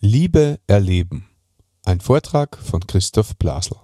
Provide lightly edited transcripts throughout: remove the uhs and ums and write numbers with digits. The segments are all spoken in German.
Liebe erleben. Ein Vortrag von Christoph Blasel.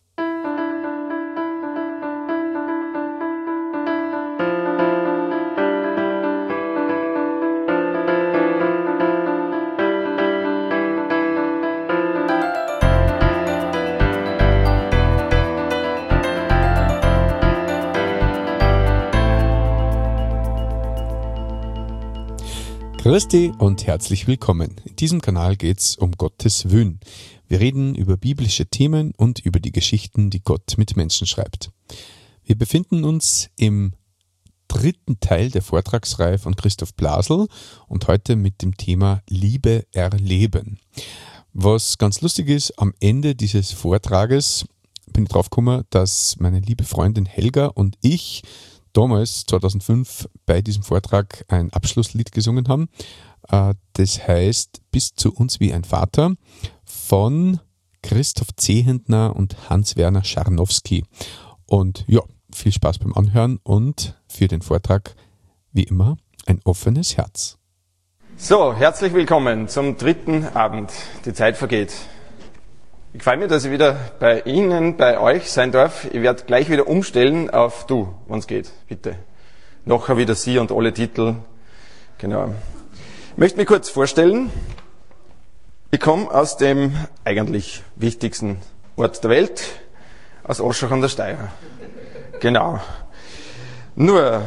Christi und herzlich willkommen. In diesem Kanal geht's um Gottes Willen. Wir reden über biblische Themen und über die Geschichten, die Gott mit Menschen schreibt. Wir befinden uns im dritten Teil der Vortragsreihe von Christoph Blasel und heute mit dem Thema Liebe erleben. Was ganz lustig ist, am Ende dieses Vortrages bin ich drauf gekommen, dass meine liebe Freundin Helga und ich damals, 2005, bei diesem Vortrag ein Abschlusslied gesungen haben. Das heißt Bist zu uns wie ein Vater von Christoph Zehentner und Hans-Werner Scharnowski. Und ja, viel Spaß beim Anhören und für den Vortrag, wie immer, ein offenes Herz. So, herzlich willkommen zum dritten Abend. Die Zeit vergeht. Ich freue mich, dass ich wieder bei Ihnen, bei euch sein darf. Ich werde gleich wieder umstellen auf du, wenn es geht, bitte. Nachher wieder Sie und alle Titel. Genau. Ich möchte mich kurz vorstellen. Ich komme aus dem eigentlich wichtigsten Ort der Welt, aus Oschach an der Steier. Genau. Nur,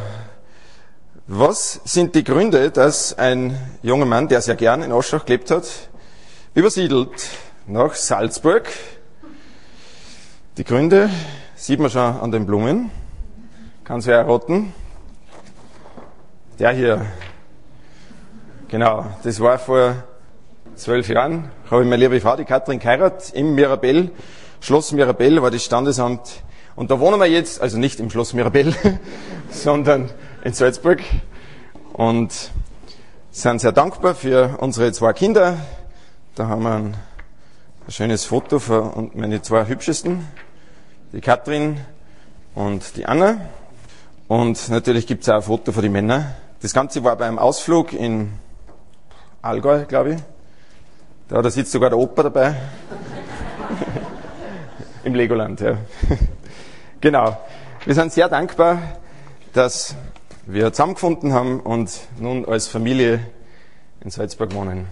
was sind die Gründe, dass ein junger Mann, der sehr gern in Oschach gelebt hat, übersiedelt nach Salzburg? Die Gründe sieht man schon an den Blumen. Kann sich erraten. Der hier. Genau, das war vor 12 Jahren. Habe ich meine liebe Frau, die Katrin, geheiratet im Mirabell. Schloss Mirabell war das Standesamt. Und da wohnen wir jetzt, also nicht im Schloss Mirabell, sondern in Salzburg. Und sind sehr dankbar für unsere 2 Kinder. Da haben wir ein schönes Foto von meine 2 hübschesten, die Katrin und die Anna. Und natürlich gibt es auch ein Foto von den Männern. Das Ganze war beim Ausflug in Allgäu, glaube ich. Da sitzt sogar der Opa dabei. Im Legoland, ja. Genau. Wir sind sehr dankbar, dass wir zusammengefunden haben und nun als Familie in Salzburg wohnen.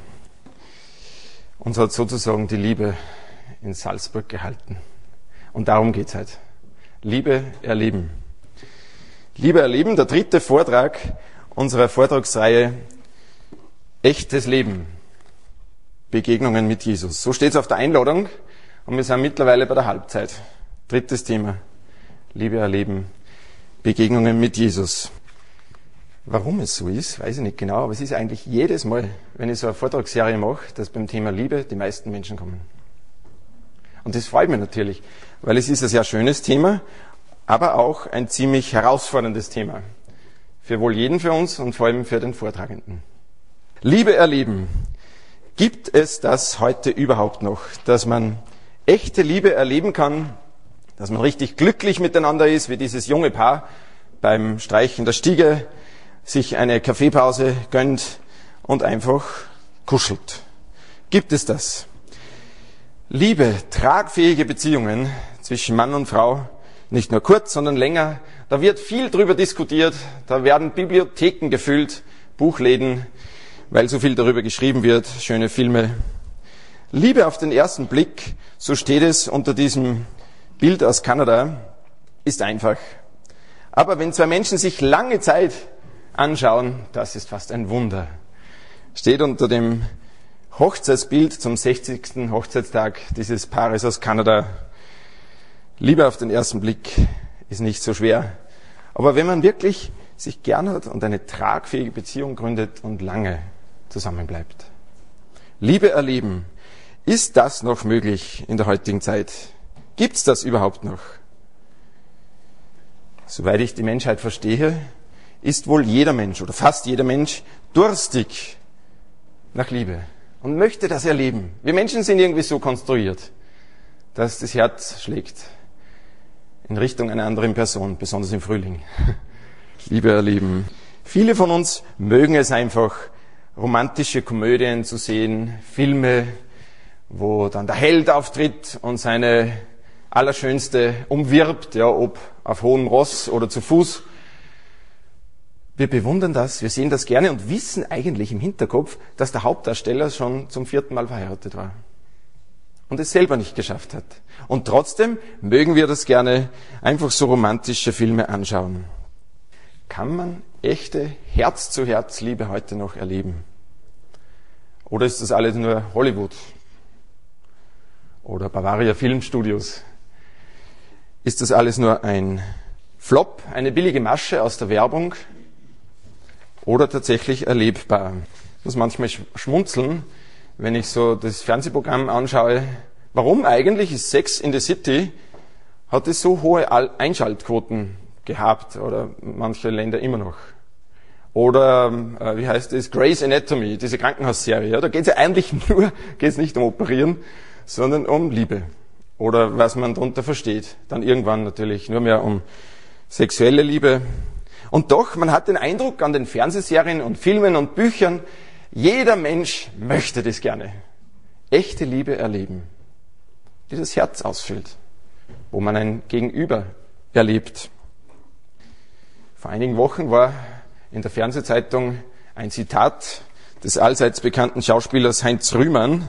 Uns hat sozusagen die Liebe in Salzburg gehalten. Und darum geht's heute. Liebe erleben. Liebe erleben, der dritte Vortrag unserer Vortragsreihe Echtes Leben. Begegnungen mit Jesus. So steht's auf der Einladung und wir sind mittlerweile bei der Halbzeit. Drittes Thema. Liebe erleben. Begegnungen mit Jesus. Warum es so ist, weiß ich nicht genau, aber es ist eigentlich jedes Mal, wenn ich so eine Vortragsserie mache, dass beim Thema Liebe die meisten Menschen kommen. Und das freut mich natürlich, weil es ist ein sehr schönes Thema, aber auch ein ziemlich herausforderndes Thema. Für wohl jeden für uns und vor allem für den Vortragenden. Liebe erleben. Gibt es das heute überhaupt noch, dass man echte Liebe erleben kann, dass man richtig glücklich miteinander ist, wie dieses junge Paar beim Streichen der Stiege, sich eine Kaffeepause gönnt und einfach kuschelt. Gibt es das? Liebe, tragfähige Beziehungen zwischen Mann und Frau, nicht nur kurz, sondern länger. Da wird viel drüber diskutiert, da werden Bibliotheken gefüllt, Buchläden, weil so viel darüber geschrieben wird, schöne Filme. Liebe auf den ersten Blick, so steht es unter diesem Bild aus Kanada, ist einfach. Aber wenn 2 Menschen sich lange Zeit anschauen, das ist fast ein Wunder. Steht unter dem Hochzeitsbild zum 60. Hochzeitstag dieses Paares aus Kanada. Liebe auf den ersten Blick ist nicht so schwer. Aber wenn man wirklich sich gern hat und eine tragfähige Beziehung gründet und lange zusammenbleibt. Liebe erleben. Ist das noch möglich in der heutigen Zeit? Gibt's das überhaupt noch? Soweit ich die Menschheit verstehe, ist wohl jeder Mensch oder fast jeder Mensch durstig nach Liebe und möchte das erleben. Wir Menschen sind irgendwie so konstruiert, dass das Herz schlägt in Richtung einer anderen Person, besonders im Frühling. Liebe erleben. Viele von uns mögen es einfach, romantische Komödien zu sehen, Filme, wo dann der Held auftritt und seine Allerschönste umwirbt, ja, ob auf hohem Ross oder zu Fuß. Wir bewundern das, wir sehen das gerne und wissen eigentlich im Hinterkopf, dass der Hauptdarsteller schon zum 4. Mal verheiratet war und es selber nicht geschafft hat. Und trotzdem mögen wir das gerne, einfach so romantische Filme anschauen. Kann man echte Herz-zu-Herz-Liebe heute noch erleben? Oder ist das alles nur Hollywood? Oder Bavaria Filmstudios? Ist das alles nur ein Flop, eine billige Masche aus der Werbung? Oder tatsächlich erlebbar? Ich muss manchmal schmunzeln, wenn ich so das Fernsehprogramm anschaue. Warum eigentlich ist Sex in the City, hat es so hohe Einschaltquoten gehabt, oder manche Länder immer noch. Oder, wie heißt es, Grey's Anatomy, diese Krankenhausserie. Ja, da geht es ja eigentlich nur, geht es nicht um Operieren, sondern um Liebe. Oder was man darunter versteht. Dann irgendwann natürlich nur mehr um sexuelle Liebe. Und doch, man hat den Eindruck an den Fernsehserien und Filmen und Büchern, jeder Mensch möchte das gerne. Echte Liebe erleben, die das Herz ausfüllt, wo man ein Gegenüber erlebt. Vor einigen Wochen war in der Fernsehzeitung ein Zitat des allseits bekannten Schauspielers Heinz Rühmann.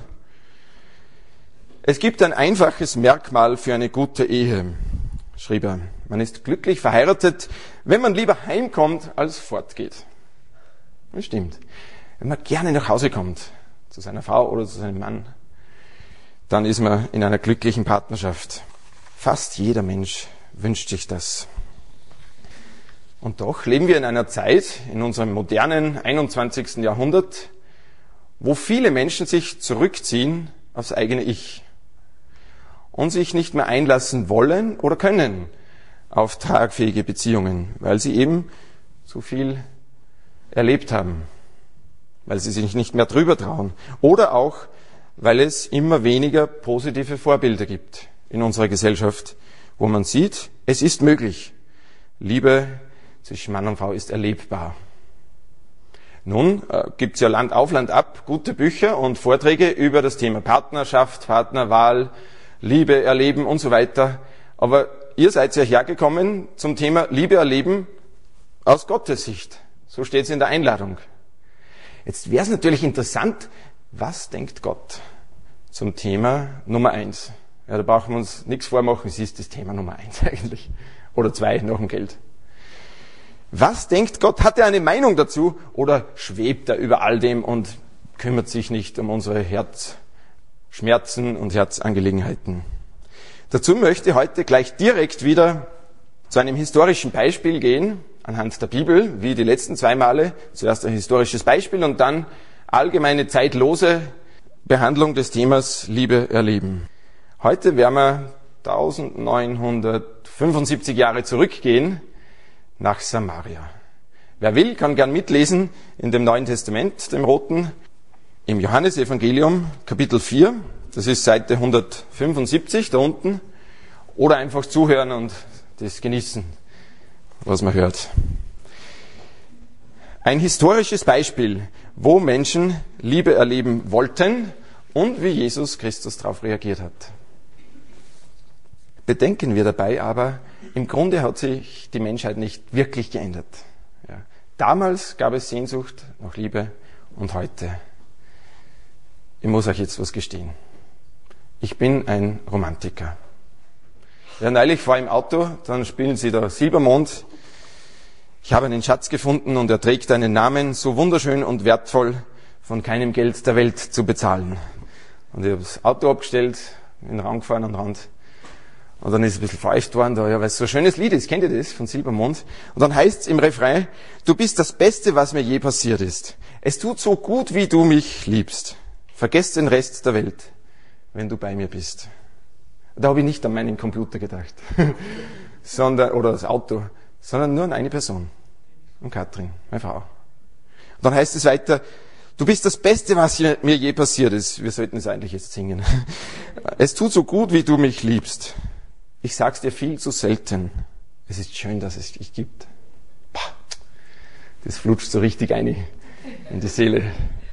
Es gibt ein einfaches Merkmal für eine gute Ehe, schrieb er. Man ist glücklich verheiratet, wenn man lieber heimkommt, als fortgeht. Das stimmt. Wenn man gerne nach Hause kommt, zu seiner Frau oder zu seinem Mann, dann ist man in einer glücklichen Partnerschaft. Fast jeder Mensch wünscht sich das. Und doch leben wir in einer Zeit, in unserem modernen 21. Jahrhundert, wo viele Menschen sich zurückziehen aufs eigene Ich und sich nicht mehr einlassen wollen oder können auf tragfähige Beziehungen, weil sie eben zu viel erlebt haben, weil sie sich nicht mehr drüber trauen oder auch, weil es immer weniger positive Vorbilder gibt in unserer Gesellschaft, wo man sieht, es ist möglich. Liebe zwischen Mann und Frau ist erlebbar. Nun gibt es ja Land auf, Land ab gute Bücher und Vorträge über das Thema Partnerschaft, Partnerwahl, Liebe erleben und so weiter. Aber ihr seid ja hergekommen zum Thema Liebe erleben aus Gottes Sicht. So steht es in der Einladung. Jetzt wäre es natürlich interessant, was denkt Gott zum Thema Nummer 1? Ja, da brauchen wir uns nichts vormachen, es ist das Thema Nummer 1 eigentlich. Oder 2 nach dem Geld. Was denkt Gott? Hat er eine Meinung dazu? Oder schwebt er über all dem und kümmert sich nicht um unsere Herzschmerzen und Herzangelegenheiten? Dazu möchte ich heute gleich direkt wieder zu einem historischen Beispiel gehen, anhand der Bibel, wie die letzten 2 Male. Zuerst ein historisches Beispiel und dann allgemeine zeitlose Behandlung des Themas Liebe erleben. Heute werden wir 1975 Jahre zurückgehen nach Samaria. Wer will, kann gern mitlesen in dem Neuen Testament, dem Roten, im Johannesevangelium, Kapitel 4. Das ist Seite 175 da unten. Oder einfach zuhören und das genießen, was man hört. Ein historisches Beispiel, wo Menschen Liebe erleben wollten und wie Jesus Christus darauf reagiert hat. Bedenken wir dabei aber, im Grunde hat sich die Menschheit nicht wirklich geändert. Ja. Damals gab es Sehnsucht nach Liebe und heute. Ich muss euch jetzt was gestehen. Ich bin ein Romantiker. Ja, neulich war ich im Auto, dann spielen sie da Silbermond. Ich habe einen Schatz gefunden und er trägt einen Namen, so wunderschön und wertvoll, von keinem Geld der Welt zu bezahlen. Und ich habe das Auto abgestellt, in den Raum gefahren an den Rand. Und dann ist es ein bisschen feucht worden, da, ja, weil es so ein schönes Lied ist. Kennt ihr das von Silbermond? Und dann heißt es im Refrain, du bist das Beste, was mir je passiert ist. Es tut so gut, wie du mich liebst. Vergesst den Rest der Welt, wenn du bei mir bist. Da habe ich nicht an meinen Computer gedacht, oder das Auto, sondern nur an eine Person. An Katrin, meine Frau. Und dann heißt es weiter, du bist das Beste, was mir je passiert ist. Wir sollten es eigentlich jetzt singen. Es tut so gut, wie du mich liebst. Ich sag's dir viel zu selten. Es ist schön, dass es dich gibt. Das flutscht so richtig ein in die Seele.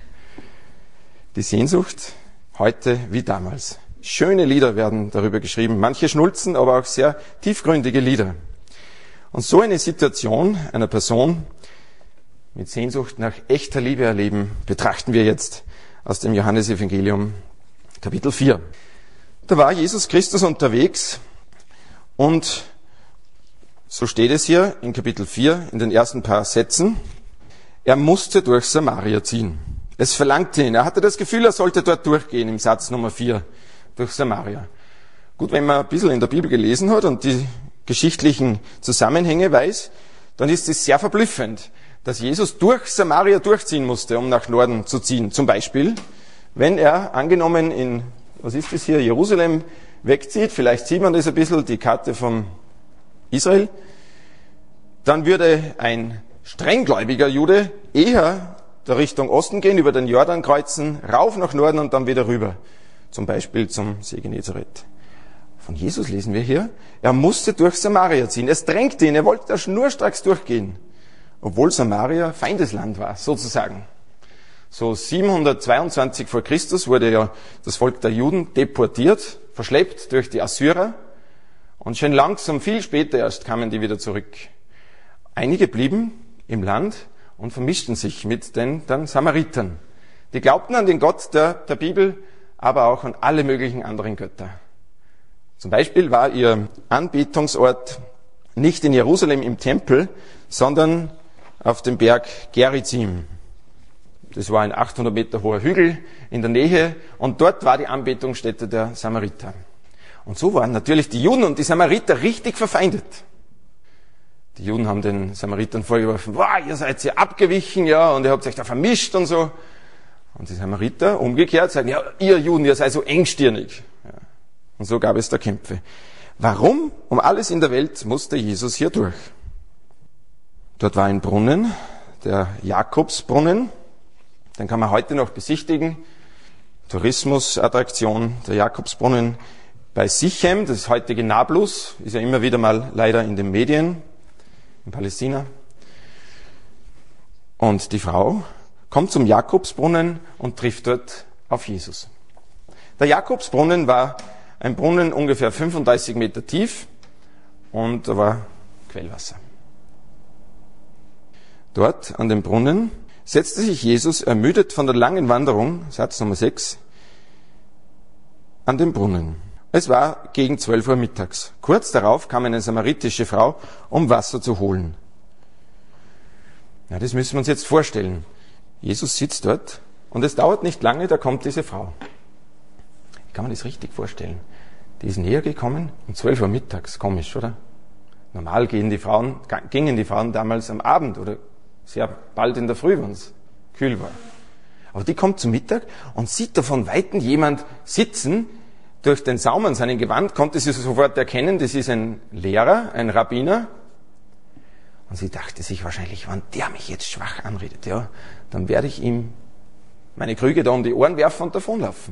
Die Sehnsucht heute wie damals. Schöne Lieder werden darüber geschrieben, manche schnulzen, aber auch sehr tiefgründige Lieder. Und so eine Situation einer Person mit Sehnsucht nach echter Liebe erleben, betrachten wir jetzt aus dem Johannesevangelium Kapitel 4. Da war Jesus Christus unterwegs und so steht es hier in Kapitel 4 in den ersten paar Sätzen, er musste durch Samaria ziehen. Es verlangte ihn. Er hatte das Gefühl, er sollte dort durchgehen im Satz Nummer 4, durch Samaria. Gut, wenn man ein bisschen in der Bibel gelesen hat und die geschichtlichen Zusammenhänge weiß, dann ist es sehr verblüffend, dass Jesus durch Samaria durchziehen musste, um nach Norden zu ziehen. Zum Beispiel, wenn er angenommen in, was ist das hier, Jerusalem wegzieht, vielleicht sieht man das ein bisschen, die Karte von Israel, dann würde ein strenggläubiger Jude eher der Richtung Osten gehen, über den Jordan kreuzen, rauf nach Norden und dann wieder rüber. Zum Beispiel zum See Genezareth. Von Jesus lesen wir hier, er musste durch Samaria ziehen. Es drängte ihn, er wollte da schnurstracks durchgehen. Obwohl Samaria Feindesland war, sozusagen. So 722 vor Christus wurde ja das Volk der Juden deportiert, verschleppt durch die Assyrer. Und schön langsam, viel später erst kamen die wieder zurück. Einige blieben im Land und vermischten sich mit den Samaritern. Die glaubten an den Gott der Bibel, aber auch an alle möglichen anderen Götter. Zum Beispiel war ihr Anbetungsort nicht in Jerusalem im Tempel, sondern auf dem Berg Gerizim. Das war ein 800 Meter hoher Hügel in der Nähe und dort war die Anbetungsstätte der Samariter. Und so waren natürlich die Juden und die Samariter richtig verfeindet. Die Juden haben den Samaritern vorgeworfen, wow, ihr seid ja abgewichen, ja, und ihr habt euch da vermischt und so. Und die Samariter umgekehrt sagen, ja, ihr Juden, ihr seid so engstirnig. Ja. Und so gab es da Kämpfe. Warum? Um alles in der Welt musste Jesus hier durch. Dort war ein Brunnen, der Jakobsbrunnen. Den kann man heute noch besichtigen. Tourismusattraktion, der Jakobsbrunnen bei Sichem, das heutige Nablus, ist ja immer wieder mal leider in den Medien, in Palästina. Und die Frau kommt zum Jakobsbrunnen und trifft dort auf Jesus. Der Jakobsbrunnen war ein Brunnen ungefähr 35 Meter tief und da war Quellwasser. Dort an dem Brunnen setzte sich Jesus, ermüdet von der langen Wanderung, Satz Nummer 6, an den Brunnen. Es war gegen 12 Uhr mittags. Kurz darauf kam eine samaritische Frau, um Wasser zu holen. Ja, das müssen wir uns jetzt vorstellen. Jesus sitzt dort und es dauert nicht lange, da kommt diese Frau. Wie kann man das richtig vorstellen? Die ist näher gekommen um 12 Uhr mittags. Komisch, oder? Normal gingen die Frauen damals am Abend oder sehr bald in der Früh, wenn es kühl war. Aber die kommt zum Mittag und sieht da von Weitem jemand sitzen. Durch den Saum an seinem Gewand konnte sie sofort erkennen, das ist ein Lehrer, ein Rabbiner. Und sie dachte sich wahrscheinlich, wenn der mich jetzt schwach anredet, ja, dann werde ich ihm meine Krüge da um die Ohren werfen und davonlaufen.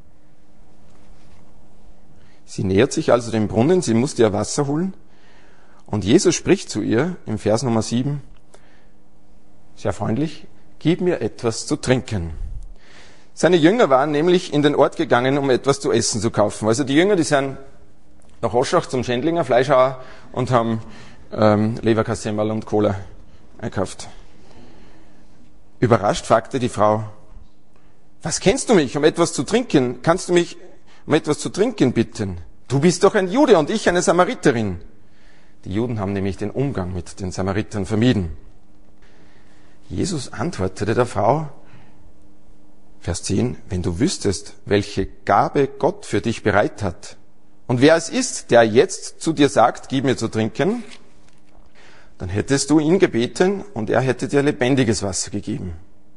Sie nähert sich also dem Brunnen, sie musste ja Wasser holen. Und Jesus spricht zu ihr im Vers Nummer 7, sehr freundlich, gib mir etwas zu trinken. Seine Jünger waren nämlich in den Ort gegangen, um etwas zu essen zu kaufen. Also die Jünger, die sind nach Oschach zum Schändlinger Fleischhauer und haben Leberkassemmerl und Cola einkauft. Überrascht fragte die Frau, was kennst du mich, um etwas zu trinken? Kannst du mich um etwas zu trinken bitten? Du bist doch ein Jude und ich eine Samariterin. Die Juden haben nämlich den Umgang mit den Samaritern vermieden. Jesus antwortete der Frau, Vers 10, wenn du wüsstest, welche Gabe Gott für dich bereit hat und wer es ist, der jetzt zu dir sagt, gib mir zu trinken, dann hättest du ihn gebeten und er hätte dir lebendiges Wasser gegeben.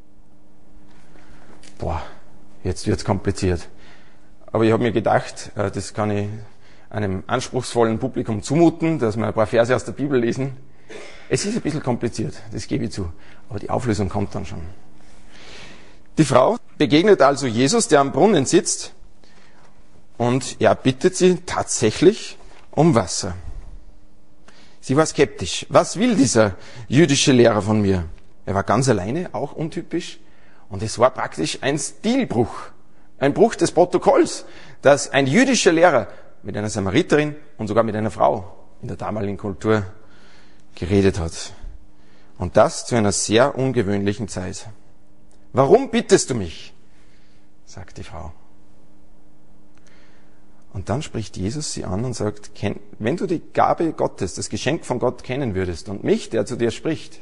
Boah, jetzt wird's kompliziert. Aber ich habe mir gedacht, das kann ich einem anspruchsvollen Publikum zumuten, dass wir ein paar Verse aus der Bibel lesen. Es ist ein bisschen kompliziert, das gebe ich zu, aber die Auflösung kommt dann schon. Die Frau begegnet also Jesus, der am Brunnen sitzt, und er bittet sie tatsächlich um Wasser. Sie war skeptisch. Was will dieser jüdische Lehrer von mir? Er war ganz alleine, auch untypisch, Und es war praktisch ein Stilbruch, ein Bruch des Protokolls, dass ein jüdischer Lehrer mit einer Samariterin und sogar mit einer Frau in der damaligen Kultur geredet hat. Und das zu einer sehr ungewöhnlichen Zeit. Warum bittest du mich? Sagt die Frau. Und dann spricht Jesus sie an und sagt, wenn du die Gabe Gottes, das Geschenk von Gott kennen würdest und mich, der zu dir spricht,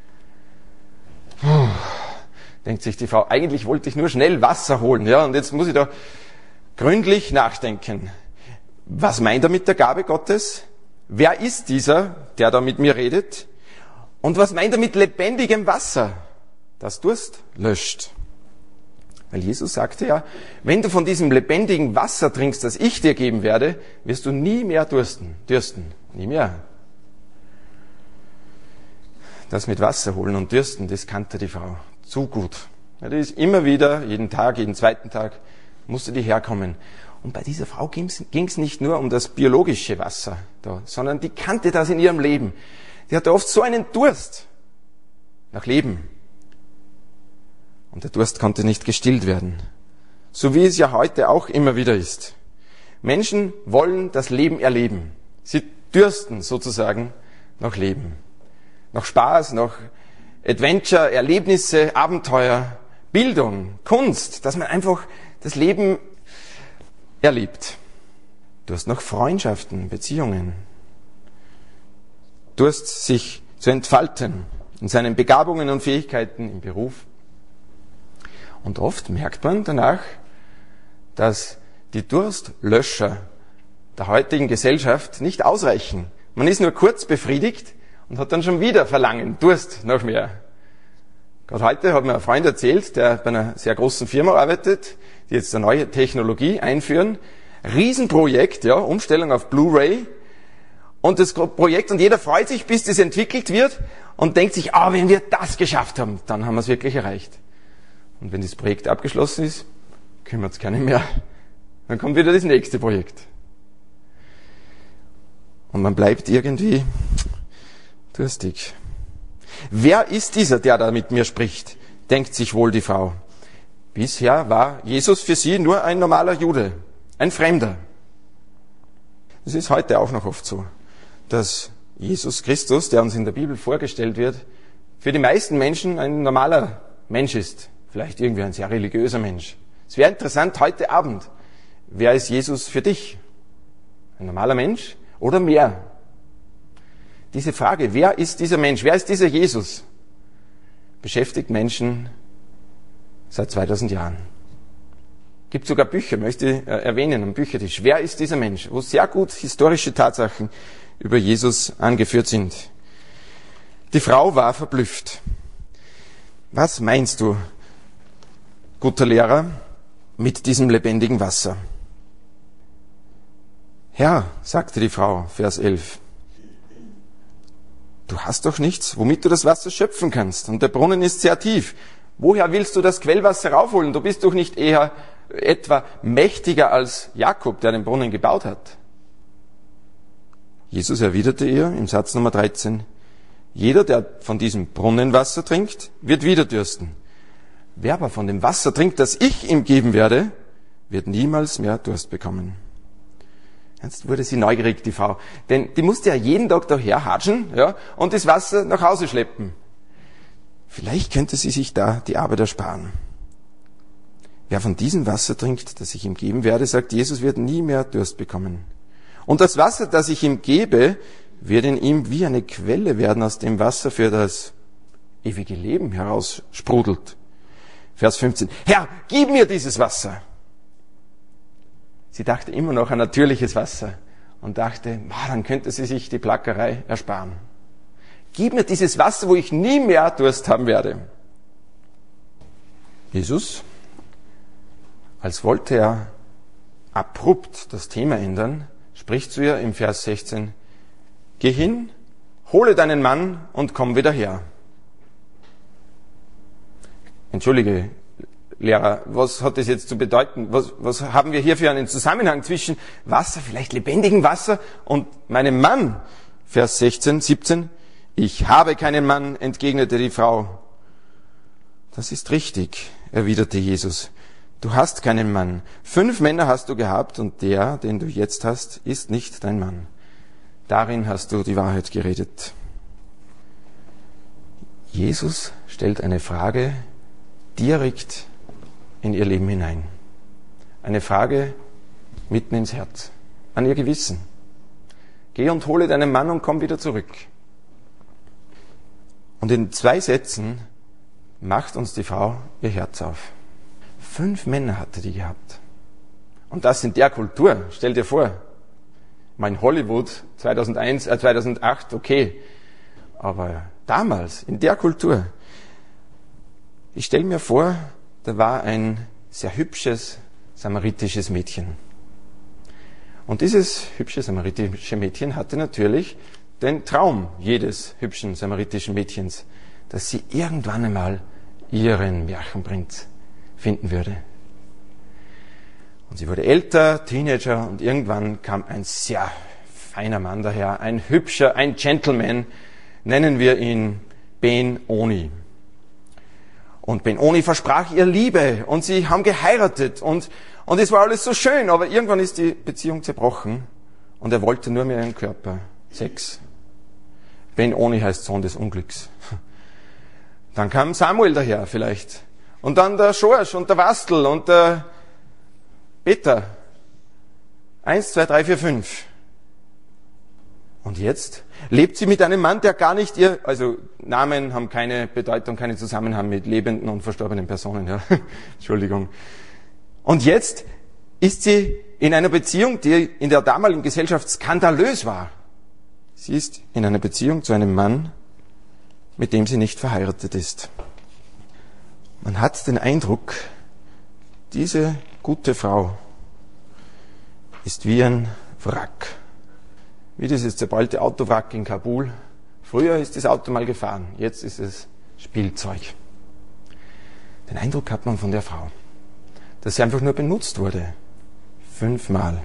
denkt sich die Frau, eigentlich wollte ich nur schnell Wasser holen, ja, und jetzt muss ich da gründlich nachdenken. Was meint er mit der Gabe Gottes? Wer ist dieser, der da mit mir redet? Und was meint er mit lebendigem Wasser, das Durst löscht? Weil Jesus sagte ja, wenn du von diesem lebendigen Wasser trinkst, das ich dir geben werde, wirst du nie mehr dürsten. Nie mehr. Das mit Wasser holen und dürsten, das kannte die Frau zu gut. Ja, die ist immer wieder, jeden Tag, jeden zweiten Tag, musste die herkommen. Und bei dieser Frau ging es nicht nur um das biologische Wasser da, sondern die kannte das in ihrem Leben. Die hatte oft so einen Durst nach Leben. Und der Durst konnte nicht gestillt werden. So wie es ja heute auch immer wieder ist. Menschen wollen das Leben erleben. Sie dürsten sozusagen nach Leben. Nach Spaß, nach Adventure, Erlebnisse, Abenteuer, Bildung, Kunst, dass man einfach das Leben erlebt. Durst nach Freundschaften, Beziehungen. Durst, sich zu entfalten in seinen Begabungen und Fähigkeiten im Beruf. Und oft merkt man danach, dass die Durstlöscher der heutigen Gesellschaft nicht ausreichen. Man ist nur kurz befriedigt und hat dann schon wieder Verlangen, Durst nach mehr. Gerade heute hat mir ein Freund erzählt, der bei einer sehr großen Firma arbeitet, die jetzt eine neue Technologie einführen. Riesenprojekt, ja, Umstellung auf Blu-ray. Und das Projekt, und jeder freut sich, bis das entwickelt wird und denkt sich, wenn wir das geschafft haben, dann haben wir es wirklich erreicht. Und wenn das Projekt abgeschlossen ist, kümmert es keinen mehr. Dann kommt wieder das nächste Projekt. Und man bleibt irgendwie durstig. Wer ist dieser, der da mit mir spricht? Denkt sich wohl die Frau. Bisher war Jesus für sie nur ein normaler Jude, ein Fremder. Es ist heute auch noch oft so, dass Jesus Christus, der uns in der Bibel vorgestellt wird, für die meisten Menschen ein normaler Mensch ist. Vielleicht irgendwie ein sehr religiöser Mensch. Es wäre interessant heute Abend. Wer ist Jesus für dich? Ein normaler Mensch oder mehr? Diese Frage, wer ist dieser Mensch? Wer ist dieser Jesus? Beschäftigt Menschen seit 2000 Jahren. Gibt sogar Bücher, möchte ich erwähnen, am Büchertisch. Wer ist dieser Mensch? Wo sehr gut historische Tatsachen über Jesus angeführt sind. Die Frau war verblüfft. Was meinst du, guter Lehrer, mit diesem lebendigen Wasser? Herr, sagte die Frau, Vers 11, du hast doch nichts, womit du das Wasser schöpfen kannst, und der Brunnen ist sehr tief. Woher willst du das Quellwasser raufholen? Du bist doch nicht eher etwa mächtiger als Jakob, der den Brunnen gebaut hat. Jesus erwiderte ihr im Satz Nummer 13, jeder, der von diesem Brunnenwasser trinkt, wird wieder dürsten. Wer aber von dem Wasser trinkt, das ich ihm geben werde, wird niemals mehr Durst bekommen. Jetzt wurde sie neugierig, die Frau. Denn die musste ja jeden Tag daher hatschen, ja, und das Wasser nach Hause schleppen. Vielleicht könnte sie sich da die Arbeit ersparen. Wer von diesem Wasser trinkt, das ich ihm geben werde, sagt Jesus, wird nie mehr Durst bekommen. Und das Wasser, das ich ihm gebe, wird in ihm wie eine Quelle werden, aus dem Wasser für das ewige Leben heraussprudelt. Vers 15. Herr, gib mir dieses Wasser. Sie dachte immer noch an natürliches Wasser und dachte, dann könnte sie sich die Plackerei ersparen. Gib mir dieses Wasser, wo ich nie mehr Durst haben werde. Jesus, als wollte er abrupt das Thema ändern, spricht zu ihr im Vers 16, geh hin, hole deinen Mann und komm wieder her. Entschuldige, Lehrer, was hat das jetzt zu bedeuten? Was haben wir hier für einen Zusammenhang zwischen Wasser, vielleicht lebendigem Wasser, und meinem Mann? Vers 16, 17. Ich habe keinen Mann, entgegnete die Frau. Das ist richtig, erwiderte Jesus. Du hast keinen Mann. 5 Männer hast du gehabt und der, den du jetzt hast, ist nicht dein Mann. Darin hast du die Wahrheit geredet. Jesus stellt eine Frage direkt in ihr Leben hinein. Eine Frage mitten ins Herz, an ihr Gewissen. Geh und hole deinen Mann und komm wieder zurück. Und in 2 Sätzen macht uns die Frau ihr Herz auf. 5 Männer hatte die gehabt. Und das in der Kultur, stell dir vor. Mein Hollywood 2008, okay. Aber damals, in der Kultur, ich stelle mir vor, da war ein sehr hübsches samaritisches Mädchen. Und dieses hübsche samaritische Mädchen hatte natürlich den Traum jedes hübschen samaritischen Mädchens, dass sie irgendwann einmal ihren Märchenprinz finden würde. Und sie wurde älter, Teenager, und irgendwann kam ein sehr feiner Mann daher, ein hübscher, ein Gentleman, nennen wir ihn Ben-Oni. Und Ben-Oni versprach ihr Liebe und sie haben geheiratet und es war alles so schön, aber irgendwann ist die Beziehung zerbrochen und er wollte nur mehr ihren Körper. Sex. Ben-Oni heißt Sohn des Unglücks. Dann kam Samuel daher vielleicht. Und dann der Schorsch und der Wastel und der Peter. 1, 2, 3, 4, 5. Und jetzt lebt sie mit einem Mann, der gar nicht also Namen haben keine Bedeutung, keinen Zusammenhang mit lebenden und verstorbenen Personen. Ja. Entschuldigung. Und jetzt ist sie in einer Beziehung, die in der damaligen Gesellschaft skandalös war. Sie ist in einer Beziehung zu einem Mann, mit dem sie nicht verheiratet ist. Man hat den Eindruck, diese gute Frau ist wie ein Wrack. Wie dieses zerballte Autowrack in Kabul. Früher ist das Auto mal gefahren, jetzt ist es Spielzeug. Den Eindruck hat man von der Frau, dass sie einfach nur benutzt wurde. 5 Mal.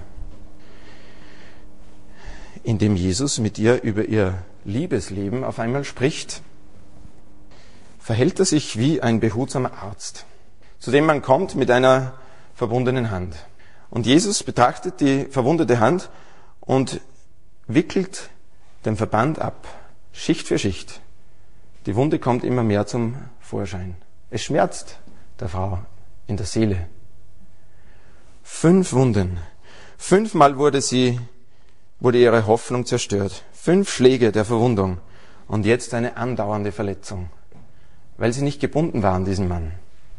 Indem Jesus mit ihr über ihr Liebesleben auf einmal spricht, verhält er sich wie ein behutsamer Arzt, zu dem man kommt mit einer verbundenen Hand. Und Jesus betrachtet die verwundete Hand und wickelt den Verband ab, Schicht für Schicht. Die Wunde kommt immer mehr zum Vorschein. Es schmerzt der Frau in der Seele. 5 Wunden. 5 Mal wurde ihre Hoffnung zerstört. 5 Schläge der Verwundung. Und jetzt eine andauernde Verletzung. Weil sie nicht gebunden war an diesen Mann.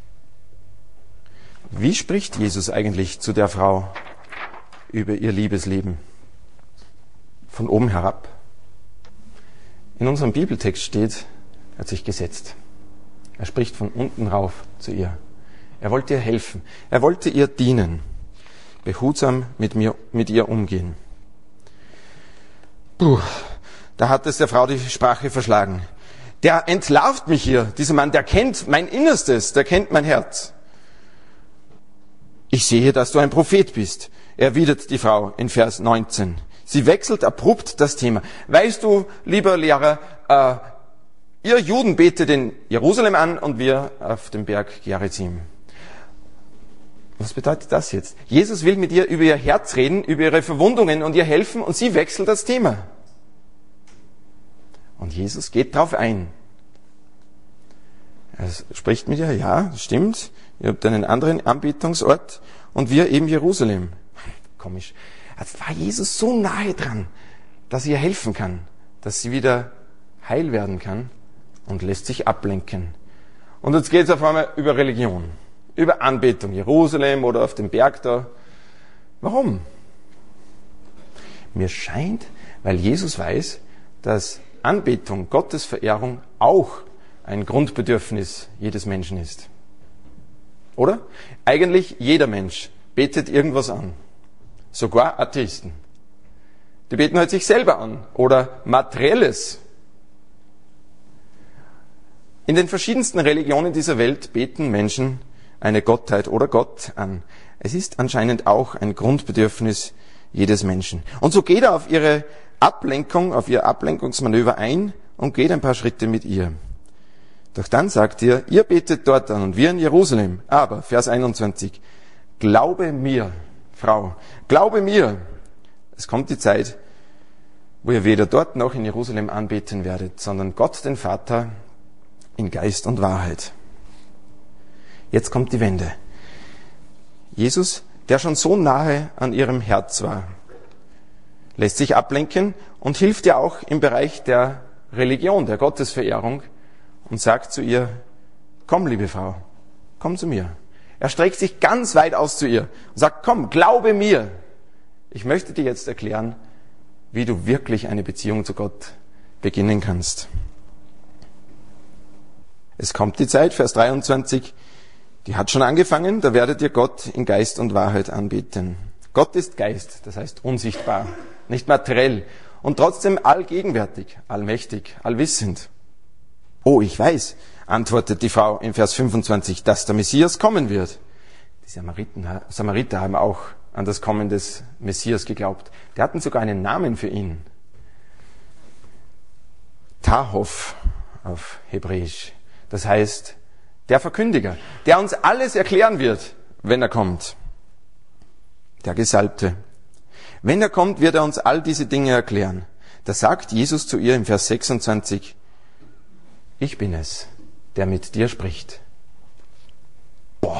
Wie spricht Jesus eigentlich zu der Frau über ihr Liebesleben? Von oben herab. In unserem Bibeltext steht, er hat sich gesetzt. Er spricht von unten rauf zu ihr. Er wollte ihr helfen. Er wollte ihr dienen. Behutsam mit ihr umgehen. Da hat es der Frau die Sprache verschlagen. Der entlarvt mich hier, dieser Mann, der kennt mein Innerstes, der kennt mein Herz. Ich sehe, dass du ein Prophet bist, erwidert die Frau in Vers 19. Sie wechselt abrupt das Thema. Weißt du, lieber Lehrer, ihr Juden betet in Jerusalem an und wir auf dem Berg Gerizim. Was bedeutet das jetzt? Jesus will mit ihr über ihr Herz reden, über ihre Verwundungen und ihr helfen und sie wechselt das Thema. Und Jesus geht drauf ein. Er spricht mit ihr, ja, stimmt, ihr habt einen anderen Anbetungsort und wir eben Jerusalem. Komisch. Jetzt war Jesus so nahe dran, dass er ihr helfen kann, dass sie wieder heil werden kann und lässt sich ablenken. Und jetzt geht es auf einmal über Religion, über Anbetung, Jerusalem oder auf dem Berg da. Warum? Mir scheint, weil Jesus weiß, dass Anbetung, Gottesverehrung auch ein Grundbedürfnis jedes Menschen ist. Oder? Eigentlich jeder Mensch betet irgendwas an. Sogar Atheisten. Die beten halt sich selber an. Oder Materielles. In den verschiedensten Religionen dieser Welt beten Menschen eine Gottheit oder Gott an. Es ist anscheinend auch ein Grundbedürfnis jedes Menschen. Und so geht er auf ihre Ablenkung, auf ihr Ablenkungsmanöver ein und geht ein paar Schritte mit ihr. Doch dann sagt ihr betet dort an und wir in Jerusalem. Aber, Vers 21, glaube mir, Frau, glaube mir, es kommt die Zeit, wo ihr weder dort noch in Jerusalem anbeten werdet, sondern Gott, den Vater, in Geist und Wahrheit. Jetzt kommt die Wende. Jesus, der schon so nahe an ihrem Herz war, lässt sich ablenken und hilft ihr auch im Bereich der Religion, der Gottesverehrung und sagt zu ihr, komm, liebe Frau, komm zu mir. Er streckt sich ganz weit aus zu ihr und sagt, komm, glaube mir. Ich möchte dir jetzt erklären, wie du wirklich eine Beziehung zu Gott beginnen kannst. Es kommt die Zeit, Vers 23, die hat schon angefangen, da werdet ihr Gott in Geist und Wahrheit anbeten. Gott ist Geist, das heißt unsichtbar, nicht materiell und trotzdem allgegenwärtig, allmächtig, allwissend. Oh, ich weiß, antwortet die Frau in Vers 25, dass der Messias kommen wird. Die Samariter haben auch an das Kommen des Messias geglaubt. Die hatten sogar einen Namen für ihn. Tahov auf Hebräisch. Das heißt, der Verkündiger, der uns alles erklären wird, wenn er kommt. Der Gesalbte. Wenn er kommt, wird er uns all diese Dinge erklären. Da sagt Jesus zu ihr im Vers 26, ich bin es, der mit dir spricht. Boah.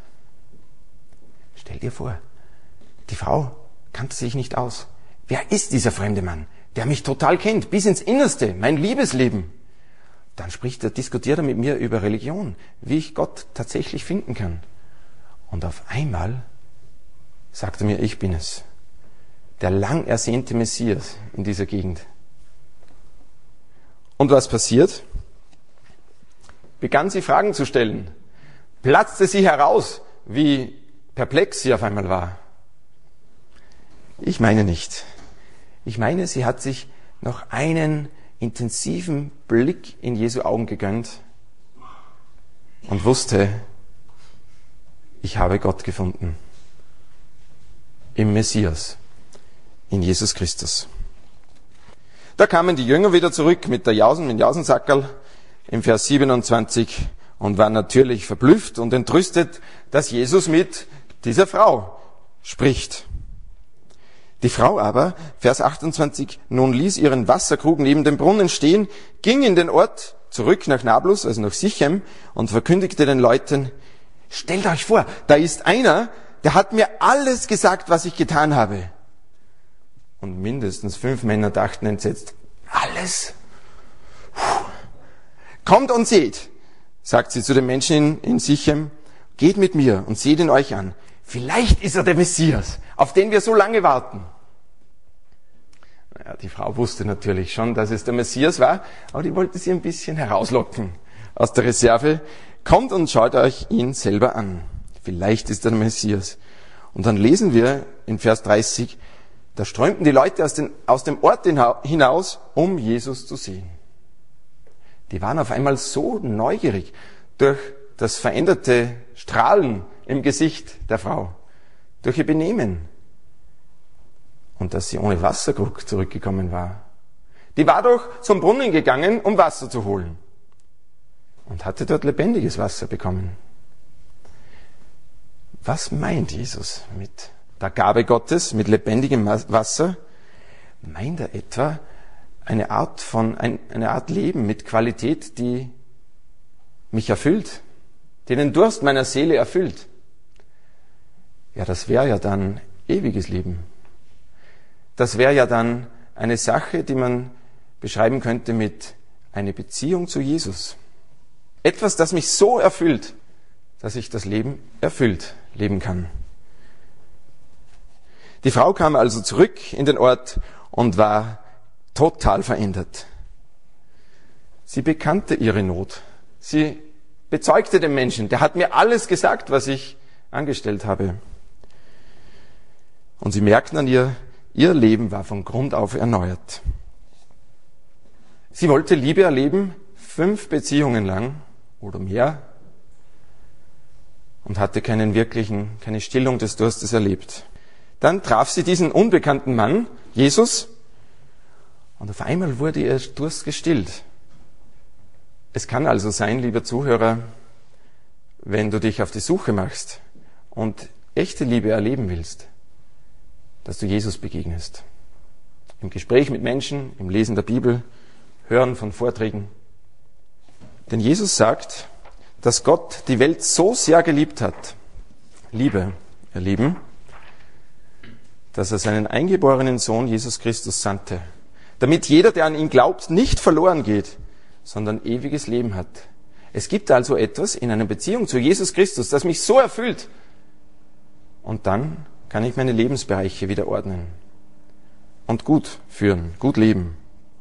Stell dir vor, die Frau kannte sich nicht aus. Wer ist dieser fremde Mann, der mich total kennt, bis ins Innerste, mein Liebesleben? Dann diskutiert er mit mir über Religion, wie ich Gott tatsächlich finden kann. Und auf einmal sagt er mir, ich bin es. Der lang ersehnte Messias in dieser Gegend. Und was passiert? Begann sie Fragen zu stellen. Platzte sie heraus, wie perplex sie auf einmal war. Ich meine nicht. Ich meine, sie hat sich noch einen intensiven Blick in Jesu Augen gegönnt und wusste, ich habe Gott gefunden. Im Messias, in Jesus Christus. Da kamen die Jünger wieder zurück mit dem Jausensackerl im Vers 27 und waren natürlich verblüfft und entrüstet, dass Jesus mit dieser Frau spricht. Die Frau aber, Vers 28, nun ließ ihren Wasserkrug neben dem Brunnen stehen, ging in den Ort zurück nach Nablus, also nach Sichem, und verkündigte den Leuten, stellt euch vor, da ist einer, der hat mir alles gesagt, was ich getan habe. Und mindestens 5 Männer dachten entsetzt, alles? Puh. Kommt und seht, sagt sie zu den Menschen in Sichem, geht mit mir und seht ihn euch an. Vielleicht ist er der Messias, auf den wir so lange warten. Ja, die Frau wusste natürlich schon, dass es der Messias war, aber die wollte sie ein bisschen herauslocken aus der Reserve. Kommt und schaut euch ihn selber an. Vielleicht ist er der Messias. Und dann lesen wir in Vers 30, da strömten die Leute aus dem Ort hinaus, um Jesus zu sehen. Die waren auf einmal so neugierig durch das veränderte Strahlen im Gesicht der Frau, durch ihr Benehmen und dass sie ohne Wasserkrug zurückgekommen war. Die war doch zum Brunnen gegangen, um Wasser zu holen und hatte dort lebendiges Wasser bekommen. Was meint Jesus mit der Gabe Gottes, mit lebendigem Wasser? Meint er etwa eine Art Leben mit Qualität, die mich erfüllt, die den Durst meiner Seele erfüllt? Ja, das wäre ja dann ewiges Leben. Das wäre ja dann eine Sache, die man beschreiben könnte mit einer Beziehung zu Jesus. Etwas, das mich so erfüllt, dass ich das Leben erfüllt leben kann. Die Frau kam also zurück in den Ort und war total verändert. Sie bekannte ihre Not. Sie bezeugte den Menschen, der hat mir alles gesagt, was ich angestellt habe. Und sie merkten an ihr Leben war von Grund auf erneuert. Sie wollte Liebe erleben, 5 Beziehungen lang oder mehr, und hatte keine Stillung des Durstes erlebt. Dann traf sie diesen unbekannten Mann, Jesus, und auf einmal wurde ihr Durst gestillt. Es kann also sein, lieber Zuhörer, wenn du dich auf die Suche machst und echte Liebe erleben willst, dass du Jesus begegnest. Im Gespräch mit Menschen, im Lesen der Bibel, Hören von Vorträgen. Denn Jesus sagt, dass Gott die Welt so sehr geliebt hat, Liebe erleben, dass er seinen eingeborenen Sohn Jesus Christus sandte, damit jeder, der an ihn glaubt, nicht verloren geht, sondern ewiges Leben hat. Es gibt also etwas in einer Beziehung zu Jesus Christus, das mich so erfüllt. Und dann kann ich meine Lebensbereiche wieder ordnen und gut führen, gut leben.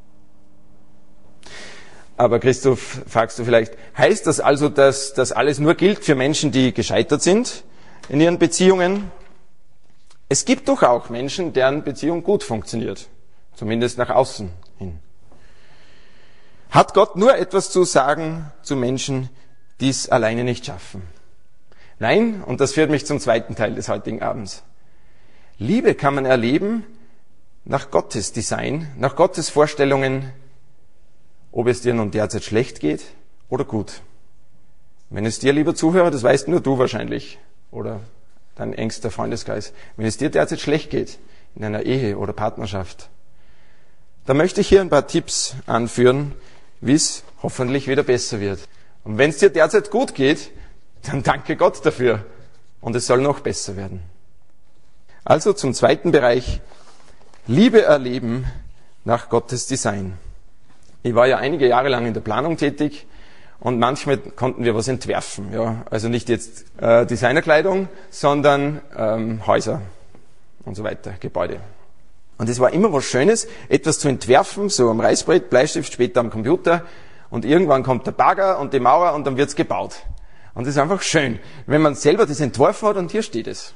Aber Christoph, fragst du vielleicht, heißt das also, dass das alles nur gilt für Menschen, die gescheitert sind in ihren Beziehungen? Es gibt doch auch Menschen, deren Beziehung gut funktioniert, zumindest nach außen hin. Hat Gott nur etwas zu sagen zu Menschen, die es alleine nicht schaffen? Nein, und das führt mich zum zweiten Teil des heutigen Abends. Liebe kann man erleben nach Gottes Design, nach Gottes Vorstellungen, ob es dir nun derzeit schlecht geht oder gut. Wenn es dir, lieber Zuhörer, das weißt nur du wahrscheinlich, oder dein engster Freundeskreis, wenn es dir derzeit schlecht geht, in einer Ehe oder Partnerschaft, dann möchte ich hier ein paar Tipps anführen, wie es hoffentlich wieder besser wird. Und wenn es dir derzeit gut geht, dann danke Gott dafür. Und es soll noch besser werden. Also zum zweiten Bereich, Liebe erleben nach Gottes Design. Ich war ja einige Jahre lang in der Planung tätig und manchmal konnten wir was entwerfen. Ja, also nicht jetzt Designerkleidung, sondern Häuser und so weiter, Gebäude. Und es war immer was Schönes, etwas zu entwerfen, so am Reißbrett, Bleistift, später am Computer. Und irgendwann kommt der Bagger und die Mauer und dann wird's gebaut. Und das ist einfach schön, wenn man selber das entworfen hat und hier steht es.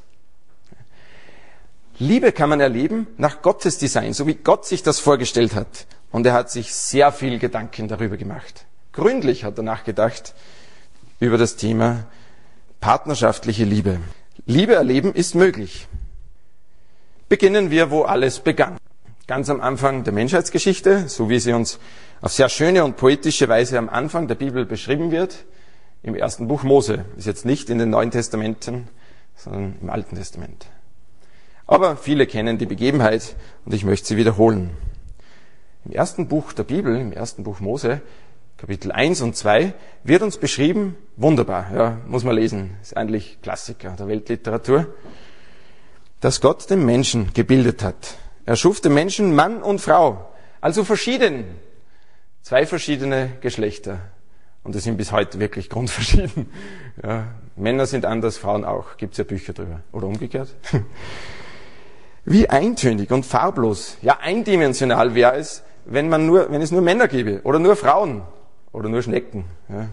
Liebe kann man erleben nach Gottes Design, so wie Gott sich das vorgestellt hat. Und er hat sich sehr viel Gedanken darüber gemacht. Gründlich hat er nachgedacht über das Thema partnerschaftliche Liebe. Liebe erleben ist möglich. Beginnen wir, wo alles begann. Ganz am Anfang der Menschheitsgeschichte, so wie sie uns auf sehr schöne und poetische Weise am Anfang der Bibel beschrieben wird, im ersten Buch Mose. Ist jetzt nicht in den Neuen Testamenten, sondern im Alten Testament. Aber viele kennen die Begebenheit und ich möchte sie wiederholen. Im ersten Buch der Bibel, im ersten Buch Mose, Kapitel 1 und 2, wird uns beschrieben, wunderbar, ja, muss man lesen, ist eigentlich Klassiker der Weltliteratur, dass Gott den Menschen gebildet hat. Er schuf den Menschen Mann und Frau, also verschieden, zwei verschiedene Geschlechter. Und die sind bis heute wirklich grundverschieden. Ja, Männer sind anders, Frauen auch, gibt's ja Bücher drüber. Oder umgekehrt. Wie eintönig und farblos, ja eindimensional wäre es, wenn es nur Männer gäbe oder nur Frauen oder nur Schnecken. Ja.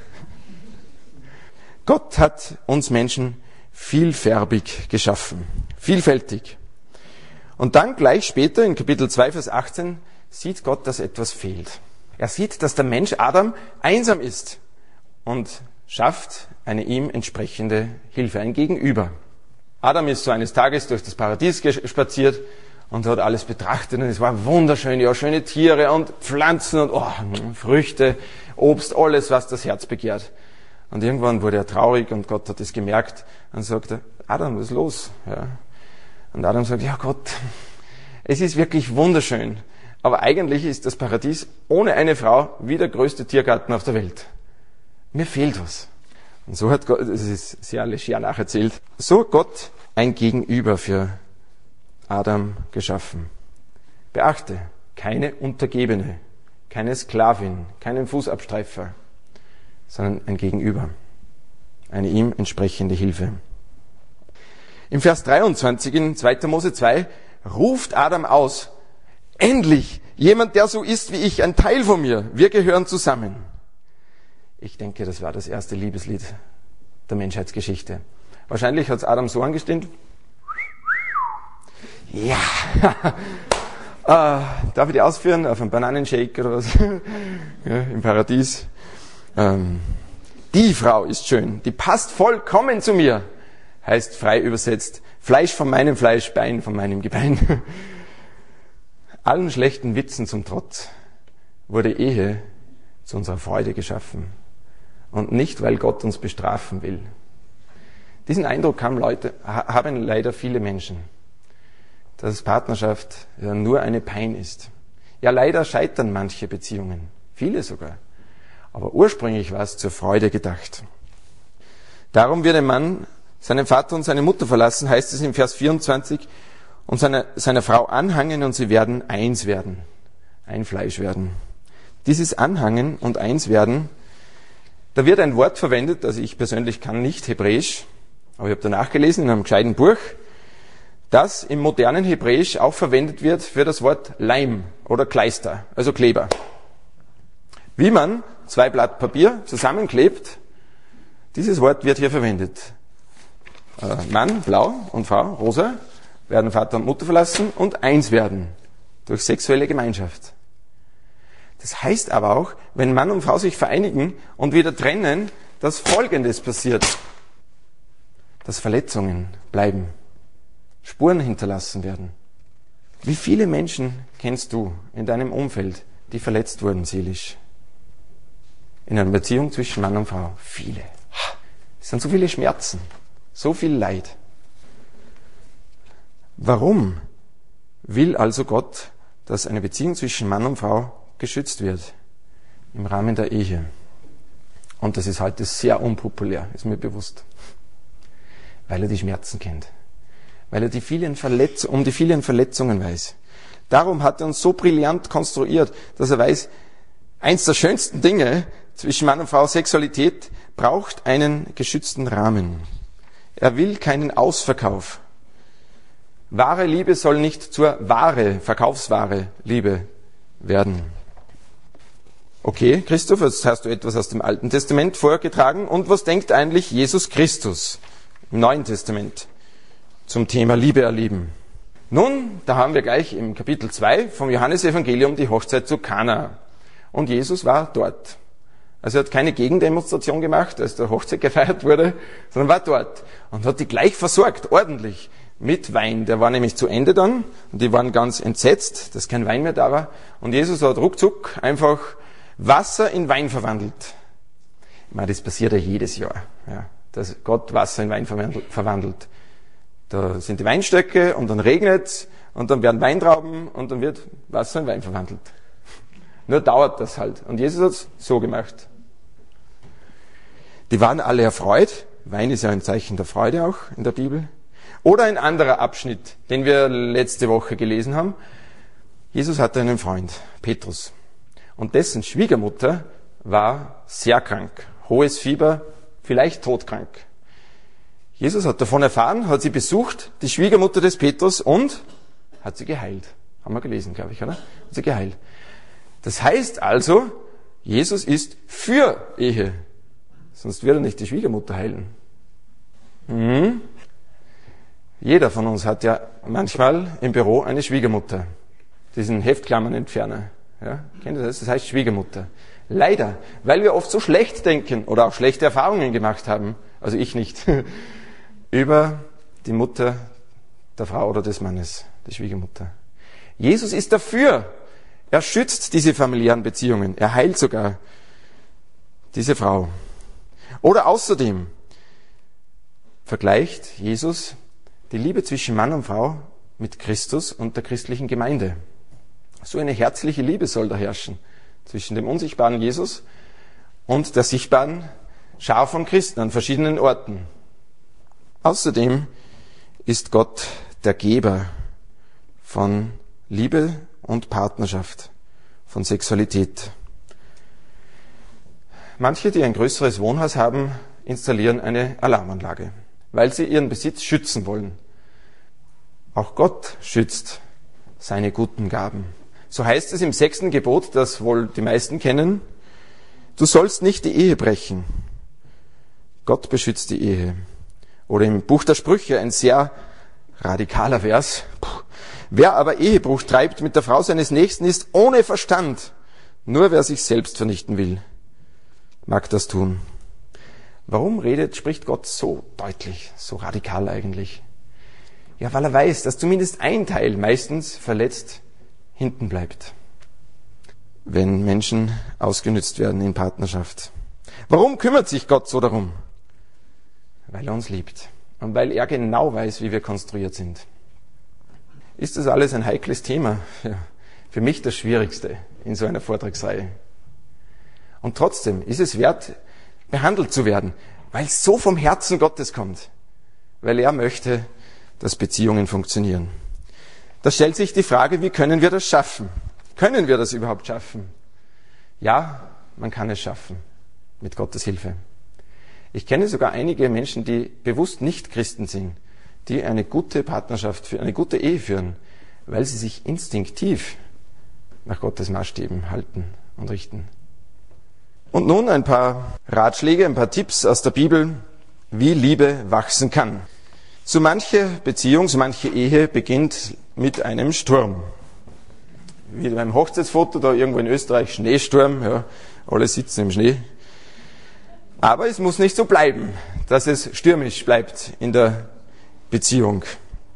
Gott hat uns Menschen vielfärbig geschaffen, vielfältig. Und dann gleich später in Kapitel 2, Vers 18 sieht Gott, dass etwas fehlt. Er sieht, dass der Mensch Adam einsam ist und schafft eine ihm entsprechende Hilfe, ein Gegenüber. Adam ist so eines Tages durch das Paradies spaziert und hat alles betrachtet und es war wunderschön, ja, schöne Tiere und Pflanzen und Früchte, Obst, alles, was das Herz begehrt. Und irgendwann wurde er traurig und Gott hat es gemerkt und sagte, Adam, was ist los? Ja. Und Adam sagt, ja Gott, es ist wirklich wunderschön, aber eigentlich ist das Paradies ohne eine Frau wie der größte Tiergarten auf der Welt. Mir fehlt was. Und so hat Gott, das ist sehr leger nacherzählt, so hat Gott ein Gegenüber für Adam geschaffen. Beachte, keine Untergebene, keine Sklavin, keinen Fußabstreifer, sondern ein Gegenüber, eine ihm entsprechende Hilfe. Im Vers 23 in 2. Mose 2 ruft Adam aus, endlich jemand, der so ist wie ich, ein Teil von mir, wir gehören zusammen. Ich denke, das war das erste Liebeslied der Menschheitsgeschichte. Wahrscheinlich hat es Adam so angestimmt. Ja, darf ich die ausführen? Auf einem Bananenshake oder was? Ja, im Paradies. Die Frau ist schön, die passt vollkommen zu mir. Heißt frei übersetzt, Fleisch von meinem Fleisch, Bein von meinem Gebein. Allen schlechten Witzen zum Trotz wurde Ehe zu unserer Freude geschaffen und nicht, weil Gott uns bestrafen will. Diesen Eindruck haben leider viele Menschen, dass Partnerschaft ja nur eine Pein ist. Ja, leider scheitern manche Beziehungen, viele sogar. Aber ursprünglich war es zur Freude gedacht. Darum wird ein Mann seinen Vater und seine Mutter verlassen, heißt es im Vers 24, und seiner Frau anhangen und sie werden eins werden, ein Fleisch werden. Dieses Anhangen und eins werden, da wird ein Wort verwendet, also ich persönlich kann nicht Hebräisch, aber ich habe danach gelesen in einem gescheiten Buch, das im modernen Hebräisch auch verwendet wird für das Wort Leim oder Kleister, also Kleber. Wie man 2 Blatt Papier zusammenklebt, dieses Wort wird hier verwendet. Mann, blau, und Frau, rosa, werden Vater und Mutter verlassen und eins werden durch sexuelle Gemeinschaft. Das heißt aber auch, wenn Mann und Frau sich vereinigen und wieder trennen, dass Folgendes passiert. Dass Verletzungen bleiben, Spuren hinterlassen werden. Wie viele Menschen kennst du in deinem Umfeld, die verletzt wurden seelisch? In einer Beziehung zwischen Mann und Frau? Viele. Es sind so viele Schmerzen, so viel Leid. Warum will also Gott, dass eine Beziehung zwischen Mann und Frau geschützt wird? Im Rahmen der Ehe. Und das ist heute sehr unpopulär, ist mir bewusst. Weil er die Schmerzen kennt. Weil er um die vielen Verletzungen weiß. Darum hat er uns so brillant konstruiert, dass er weiß, eins der schönsten Dinge zwischen Mann und Frau, Sexualität, braucht einen geschützten Rahmen. Er will keinen Ausverkauf. Wahre Liebe soll nicht zur Verkaufsware Liebe werden. Okay, Christoph, jetzt hast du etwas aus dem Alten Testament vorgetragen. Und was denkt eigentlich Jesus Christus im Neuen Testament zum Thema Liebe erleben? Nun, da haben wir gleich im Kapitel 2 vom Johannesevangelium die Hochzeit zu Kana. Und Jesus war dort. Also er hat keine Gegendemonstration gemacht, als der Hochzeit gefeiert wurde, sondern war dort und hat die gleich versorgt, ordentlich, mit Wein. Der war nämlich zu Ende dann und die waren ganz entsetzt, dass kein Wein mehr da war. Und Jesus hat ruckzuck einfach Wasser in Wein verwandelt. Ich meine, das passiert ja jedes Jahr, ja, dass Gott Wasser in Wein verwandelt. Da sind die Weinstöcke und dann regnet's und dann werden Weintrauben und dann wird Wasser in Wein verwandelt. Nur dauert das halt. Und Jesus hat's so gemacht. Die waren alle erfreut. Wein ist ja ein Zeichen der Freude auch in der Bibel. Oder ein anderer Abschnitt, den wir letzte Woche gelesen haben. Jesus hatte einen Freund, Petrus. Und dessen Schwiegermutter war sehr krank. Hohes Fieber, vielleicht todkrank. Jesus hat davon erfahren, hat sie besucht, die Schwiegermutter des Petrus, und hat sie geheilt. Haben wir gelesen, glaube ich, oder? Hat sie geheilt. Das heißt also, Jesus ist für Ehe. Sonst würde er nicht die Schwiegermutter heilen. Jeder von uns hat ja manchmal im Büro eine Schwiegermutter. Diesen Heftklammernentferner. Ja, kennt ihr das? Das heißt Schwiegermutter. Leider, weil wir oft so schlecht denken oder auch schlechte Erfahrungen gemacht haben, also ich nicht, über die Mutter der Frau oder des Mannes, die Schwiegermutter. Jesus ist dafür. Er schützt diese familiären Beziehungen. Er heilt sogar diese Frau. Oder außerdem vergleicht Jesus die Liebe zwischen Mann und Frau mit Christus und der christlichen Gemeinde. So eine herzliche Liebe soll da herrschen zwischen dem unsichtbaren Jesus und der sichtbaren Schar von Christen an verschiedenen Orten. Außerdem ist Gott der Geber von Liebe und Partnerschaft, von Sexualität. Manche, die ein größeres Wohnhaus haben, installieren eine Alarmanlage, weil sie ihren Besitz schützen wollen. Auch Gott schützt seine guten Gaben. So heißt es im 6. Gebot, das wohl die meisten kennen: Du sollst nicht die Ehe brechen. Gott beschützt die Ehe. Oder im Buch der Sprüche ein sehr radikaler Vers: Wer aber Ehebruch treibt mit der Frau seines Nächsten, ist ohne Verstand. Nur wer sich selbst vernichten will, mag das tun. Warum spricht Gott so deutlich, so radikal eigentlich? Ja, weil er weiß, dass zumindest ein Teil meistens verletzt hinten bleibt. wenn Menschen ausgenützt werden in Partnerschaft. Warum kümmert sich Gott so darum? Weil er uns liebt und weil er genau weiß, wie wir konstruiert sind. Ist das alles ein heikles Thema? Ja, für mich das Schwierigste in so einer Vortragsreihe. Und trotzdem ist es wert, behandelt zu werden, weil es so vom Herzen Gottes kommt. Weil er möchte, dass Beziehungen funktionieren. Da stellt sich die Frage, wie können wir das schaffen? Können wir das überhaupt schaffen? Ja, man kann es schaffen, mit Gottes Hilfe. Ich kenne sogar einige Menschen, die bewusst nicht Christen sind, die eine gute Partnerschaft, eine gute Ehe führen, weil sie sich instinktiv nach Gottes Maßstäben halten und richten. Und nun ein paar Ratschläge, ein paar Tipps aus der Bibel, wie Liebe wachsen kann. So manche Beziehung, so manche Ehe beginnt mit einem Sturm. Wie beim Hochzeitsfoto da irgendwo in Österreich, Schneesturm, ja, alle sitzen im Schnee. Aber es muss nicht so bleiben, dass es stürmisch bleibt in der Beziehung.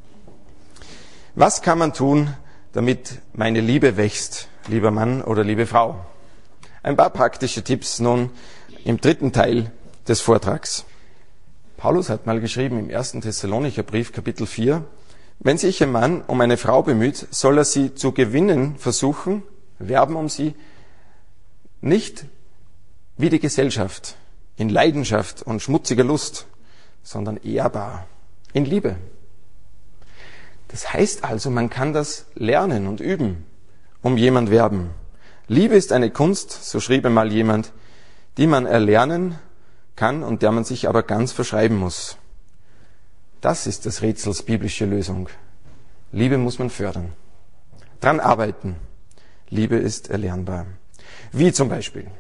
Was kann man tun, damit meine Liebe wächst, lieber Mann oder liebe Frau? Ein paar praktische Tipps nun im dritten Teil des Vortrags. Paulus hat mal geschrieben im 1. Thessalonicher Brief, Kapitel 4, wenn sich ein Mann um eine Frau bemüht, soll er sie zu gewinnen versuchen, werben um sie, nicht wie die Gesellschaft, in Leidenschaft und schmutziger Lust, sondern ehrbar, in Liebe. Das heißt also, man kann das lernen und üben, um jemand werben. Liebe ist eine Kunst, so schrieb einmal jemand, die man erlernen kann und der man sich aber ganz verschreiben muss. Das ist des Rätsels biblische Lösung. Liebe muss man fördern, dran arbeiten. Liebe ist erlernbar. Wie zum Beispiel?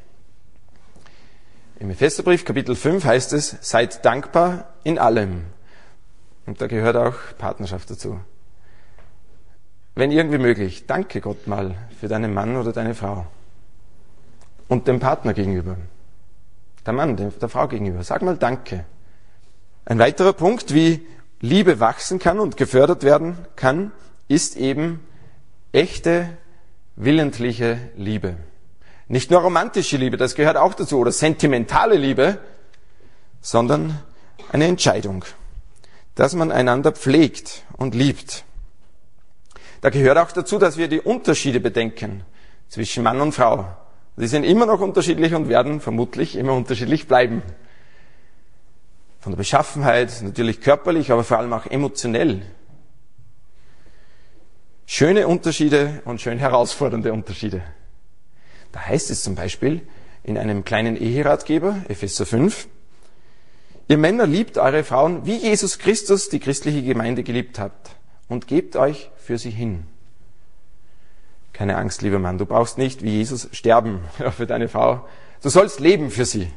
Im Epheserbrief Kapitel 5 heißt es, seid dankbar in allem. Und da gehört auch Partnerschaft dazu. Wenn irgendwie möglich, danke Gott mal für deinen Mann oder deine Frau. Und dem Partner gegenüber. Der Mann, der Frau gegenüber. Sag mal Danke. Ein weiterer Punkt, wie Liebe wachsen kann und gefördert werden kann, ist eben echte, willentliche Liebe. Nicht nur romantische Liebe, das gehört auch dazu, oder sentimentale Liebe, sondern eine Entscheidung, dass man einander pflegt und liebt. Da gehört auch dazu, dass wir die Unterschiede bedenken zwischen Mann und Frau. Sie sind immer noch unterschiedlich und werden vermutlich immer unterschiedlich bleiben. Von der Beschaffenheit, natürlich körperlich, aber vor allem auch emotionell. Schöne Unterschiede und schön herausfordernde Unterschiede. Da heißt es zum Beispiel in einem kleinen Eheratgeber, Epheser 5, ihr Männer liebt eure Frauen, wie Jesus Christus die christliche Gemeinde geliebt habt und gebt euch für sie hin. Keine Angst, lieber Mann, du brauchst nicht wie Jesus sterben für deine Frau. Du sollst leben für sie.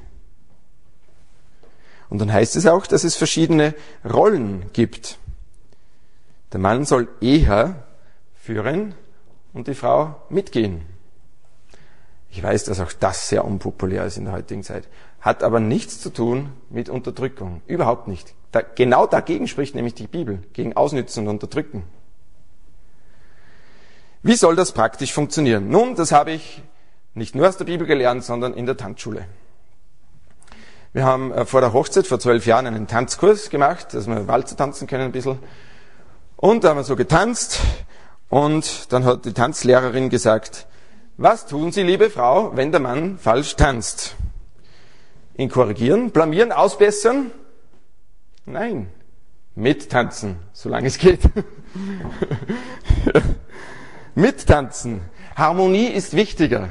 Und dann heißt es auch, dass es verschiedene Rollen gibt. Der Mann soll eher führen und die Frau mitgehen. Ich weiß, dass auch das sehr unpopulär ist in der heutigen Zeit. Hat aber nichts zu tun mit Unterdrückung. Überhaupt nicht. Genau dagegen spricht nämlich die Bibel. Gegen Ausnützen und Unterdrücken. Wie soll das praktisch funktionieren? Nun, das habe ich nicht nur aus der Bibel gelernt, sondern in der Tanzschule. Wir haben vor der Hochzeit, vor 12 Jahren, einen Tanzkurs gemacht, dass wir Walzer tanzen können ein bisschen. Und da haben wir so getanzt. Und dann hat die Tanzlehrerin gesagt, was tun Sie, liebe Frau, wenn der Mann falsch tanzt? Ihn korrigieren, blamieren, ausbessern? Nein, mittanzen, solange es geht. Mittanzen. Harmonie ist wichtiger.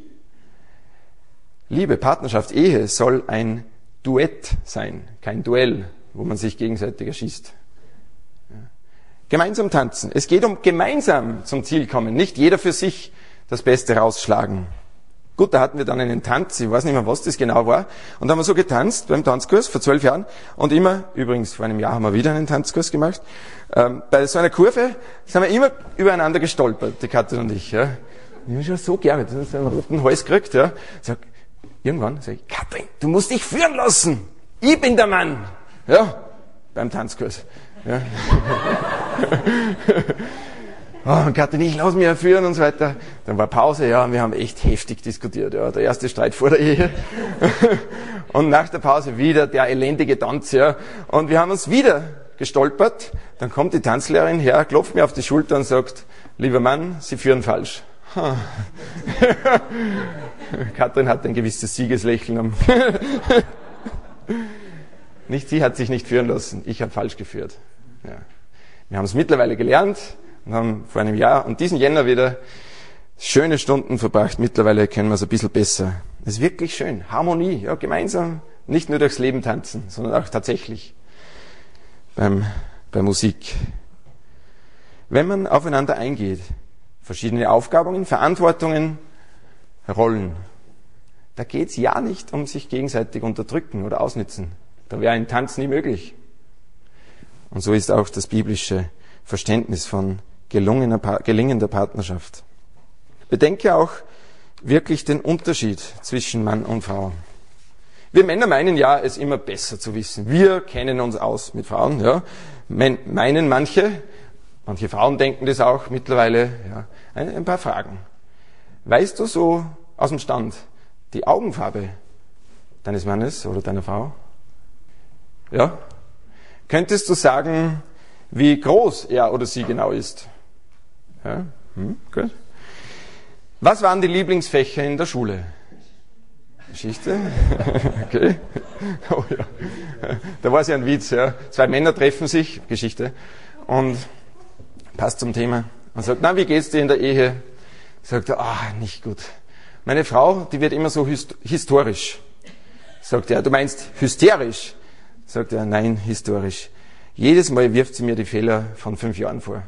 Liebe, Partnerschaft, Ehe soll ein Duett sein, kein Duell, wo man sich gegenseitig erschießt. Gemeinsam tanzen. Es geht um gemeinsam zum Ziel kommen, nicht jeder für sich das Beste rausschlagen. Gut, da hatten wir dann einen Tanz, ich weiß nicht mehr, was das genau war. Und da haben wir so getanzt beim Tanzkurs vor 12 Jahren. Und immer, übrigens vor einem Jahr haben wir wieder einen Tanzkurs gemacht. Bei so einer Kurve sind wir immer übereinander gestolpert, die Katrin und ich. Ja. Ich habe schon so gerne, dass ich einen roten Hals gekriegt. Ja. Irgendwann sage ich, Katrin, du musst dich führen lassen. Ich bin der Mann. Ja, beim Tanzkurs. Ja. Oh, Kathi, ich lass mich ja führen und so weiter. Dann war Pause, ja, und wir haben echt heftig diskutiert, ja, der erste Streit vor der Ehe. Und nach der Pause wieder der elendige Tanz, ja. Und wir haben uns wieder gestolpert. Dann kommt die Tanzlehrerin her, klopft mir auf die Schulter und sagt, lieber Mann, Sie führen falsch. Katrin hat ein gewisses Siegeslächeln. Nicht sie hat sich nicht führen lassen, ich habe falsch geführt. Ja. Wir haben es mittlerweile gelernt und haben vor einem Jahr und diesen Jänner wieder schöne Stunden verbracht. Mittlerweile können wir es ein bisschen besser. Es ist wirklich schön. Harmonie, ja, gemeinsam, nicht nur durchs Leben tanzen, sondern auch tatsächlich bei Musik. Wenn man aufeinander eingeht, verschiedene Aufgaben, Verantwortungen, Rollen, da geht es ja nicht um sich gegenseitig unterdrücken oder ausnützen. Da wäre ein Tanz nie möglich. Und so ist auch das biblische Verständnis von gelingender Partnerschaft. Bedenke auch wirklich den Unterschied zwischen Mann und Frau. Wir Männer meinen ja, es immer besser zu wissen. Wir kennen uns aus mit Frauen, ja. Meinen manche Frauen denken das auch mittlerweile, ja. Ein paar Fragen. Weißt du so aus dem Stand die Augenfarbe deines Mannes oder deiner Frau? Ja? Könntest du sagen, wie groß er oder sie genau ist? Ja? Gut. Was waren die Lieblingsfächer in der Schule? Geschichte? Okay. Oh ja. Da war es ja ein Witz. Ja. Zwei Männer treffen sich, Geschichte, und passt zum Thema. Und sagt, na, wie geht's dir in der Ehe? Sagt er, nicht gut. Meine Frau, die wird immer so historisch. Sagt er, du meinst hysterisch? Sagt er, nein, historisch. Jedes Mal wirft sie mir die Fehler von 5 Jahren vor.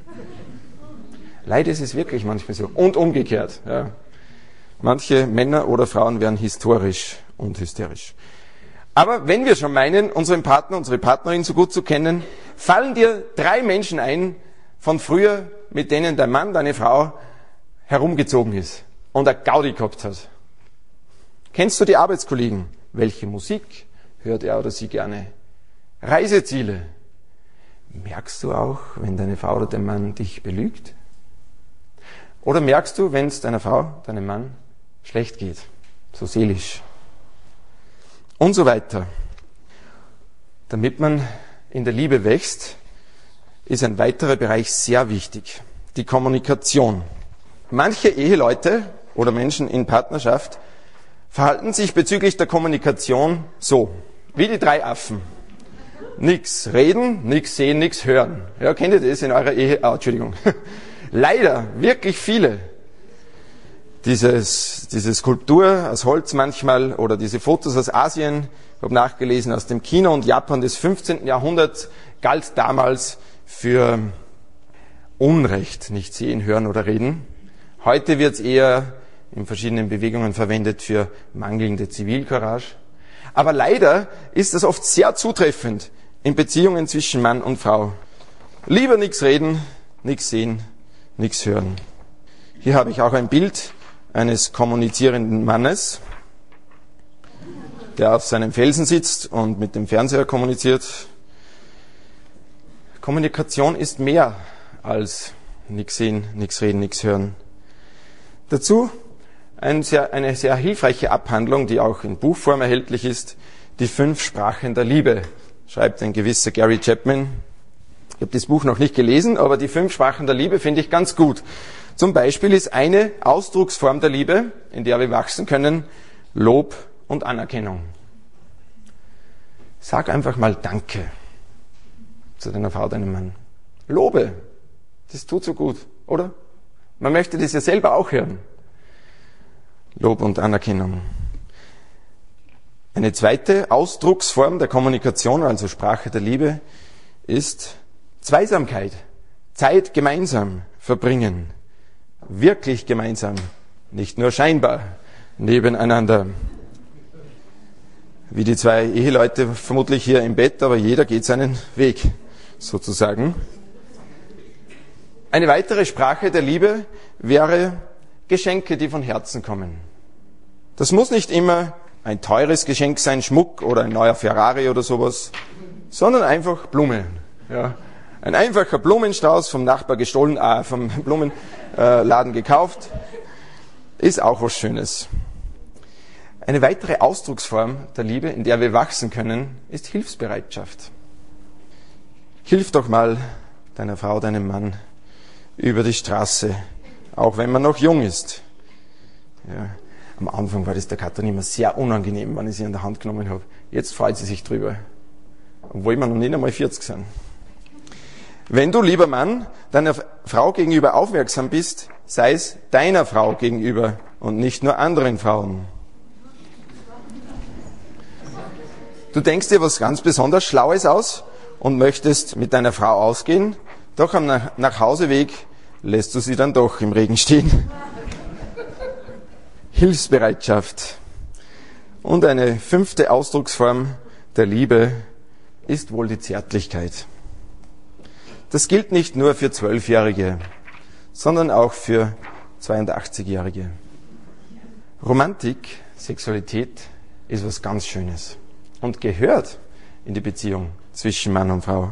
Leider ist es wirklich manchmal so. Und umgekehrt. Ja. Manche Männer oder Frauen werden historisch und hysterisch. Aber wenn wir schon meinen, unseren Partner, unsere Partnerin so gut zu kennen, fallen dir 3 Menschen ein von früher, mit denen dein Mann, deine Frau herumgezogen ist und eine Gaudi gehabt hat. Kennst du die Arbeitskollegen? Welche Musik hört er oder sie gerne? Reiseziele. Merkst du auch, wenn deine Frau oder dein Mann dich belügt? Oder merkst du, wenn es deiner Frau, deinem Mann schlecht geht? So seelisch. Und so weiter. Damit man in der Liebe wächst, ist ein weiterer Bereich sehr wichtig. Die Kommunikation. Manche Eheleute oder Menschen in Partnerschaft verhalten sich bezüglich der Kommunikation so, wie die 3 Affen. Nix reden, nix sehen, nix hören. Ja, kennt ihr das in eurer Ehe? Entschuldigung. Leider, wirklich viele. Diese Skulptur aus Holz manchmal oder diese Fotos aus Asien, ich habe nachgelesen, aus dem China und Japan des 15. Jahrhunderts, galt damals für Unrecht, nicht sehen, hören oder reden. Heute wird es eher in verschiedenen Bewegungen verwendet für mangelnde Zivilcourage. Aber leider ist das oft sehr zutreffend in Beziehungen zwischen Mann und Frau. Lieber nichts reden, nichts sehen, nichts hören. Hier habe ich auch ein Bild eines kommunizierenden Mannes, der auf seinem Felsen sitzt und mit dem Fernseher kommuniziert. Kommunikation ist mehr als nichts sehen, nichts reden, nichts hören. Dazu eine sehr hilfreiche Abhandlung, die auch in Buchform erhältlich ist, die 5 Sprachen der Liebe, schreibt ein gewisser Gary Chapman. Ich habe das Buch noch nicht gelesen, aber die 5 Sprachen der Liebe finde ich ganz gut. Zum Beispiel ist eine Ausdrucksform der Liebe, in der wir wachsen können, Lob und Anerkennung. Sag einfach mal Danke zu deiner Frau, deinem Mann. Lobe, das tut so gut, oder? Man möchte das ja selber auch hören. Lob und Anerkennung. Eine zweite Ausdrucksform der Kommunikation, also Sprache der Liebe, ist Zweisamkeit. Zeit gemeinsam verbringen. Wirklich gemeinsam. Nicht nur scheinbar nebeneinander. Wie die 2 Eheleute vermutlich hier im Bett, aber jeder geht seinen Weg, sozusagen. Eine weitere Sprache der Liebe wäre Geschenke, die von Herzen kommen. Das muss nicht immer ein teures Geschenk sein, Schmuck oder ein neuer Ferrari oder sowas, sondern einfach Blumen. Ja, Ein einfacher Blumenstrauß vom Nachbar gestohlen, vom Blumenladen gekauft, ist auch was Schönes. Eine weitere Ausdrucksform der Liebe, in der wir wachsen können, ist Hilfsbereitschaft. Hilf doch mal deiner Frau, deinem Mann über die Straße, auch wenn man noch jung ist. Ja, am Anfang war das der Katrin immer sehr unangenehm, wenn ich sie an der Hand genommen habe. Jetzt freut sie sich drüber, obwohl wir noch nicht einmal 40 sind. Wenn du, lieber Mann, deiner Frau gegenüber aufmerksam bist, sei es deiner Frau gegenüber und nicht nur anderen Frauen. Du denkst dir was ganz besonders Schlaues aus und möchtest mit deiner Frau ausgehen, doch am Nachhauseweg lässt du sie dann doch im Regen stehen. Hilfsbereitschaft. Und eine 5. Ausdrucksform der Liebe ist wohl die Zärtlichkeit. Das gilt nicht nur für 12-Jährige, sondern auch für 82-Jährige. Romantik, Sexualität ist was ganz Schönes und gehört in die Beziehung zwischen Mann und Frau.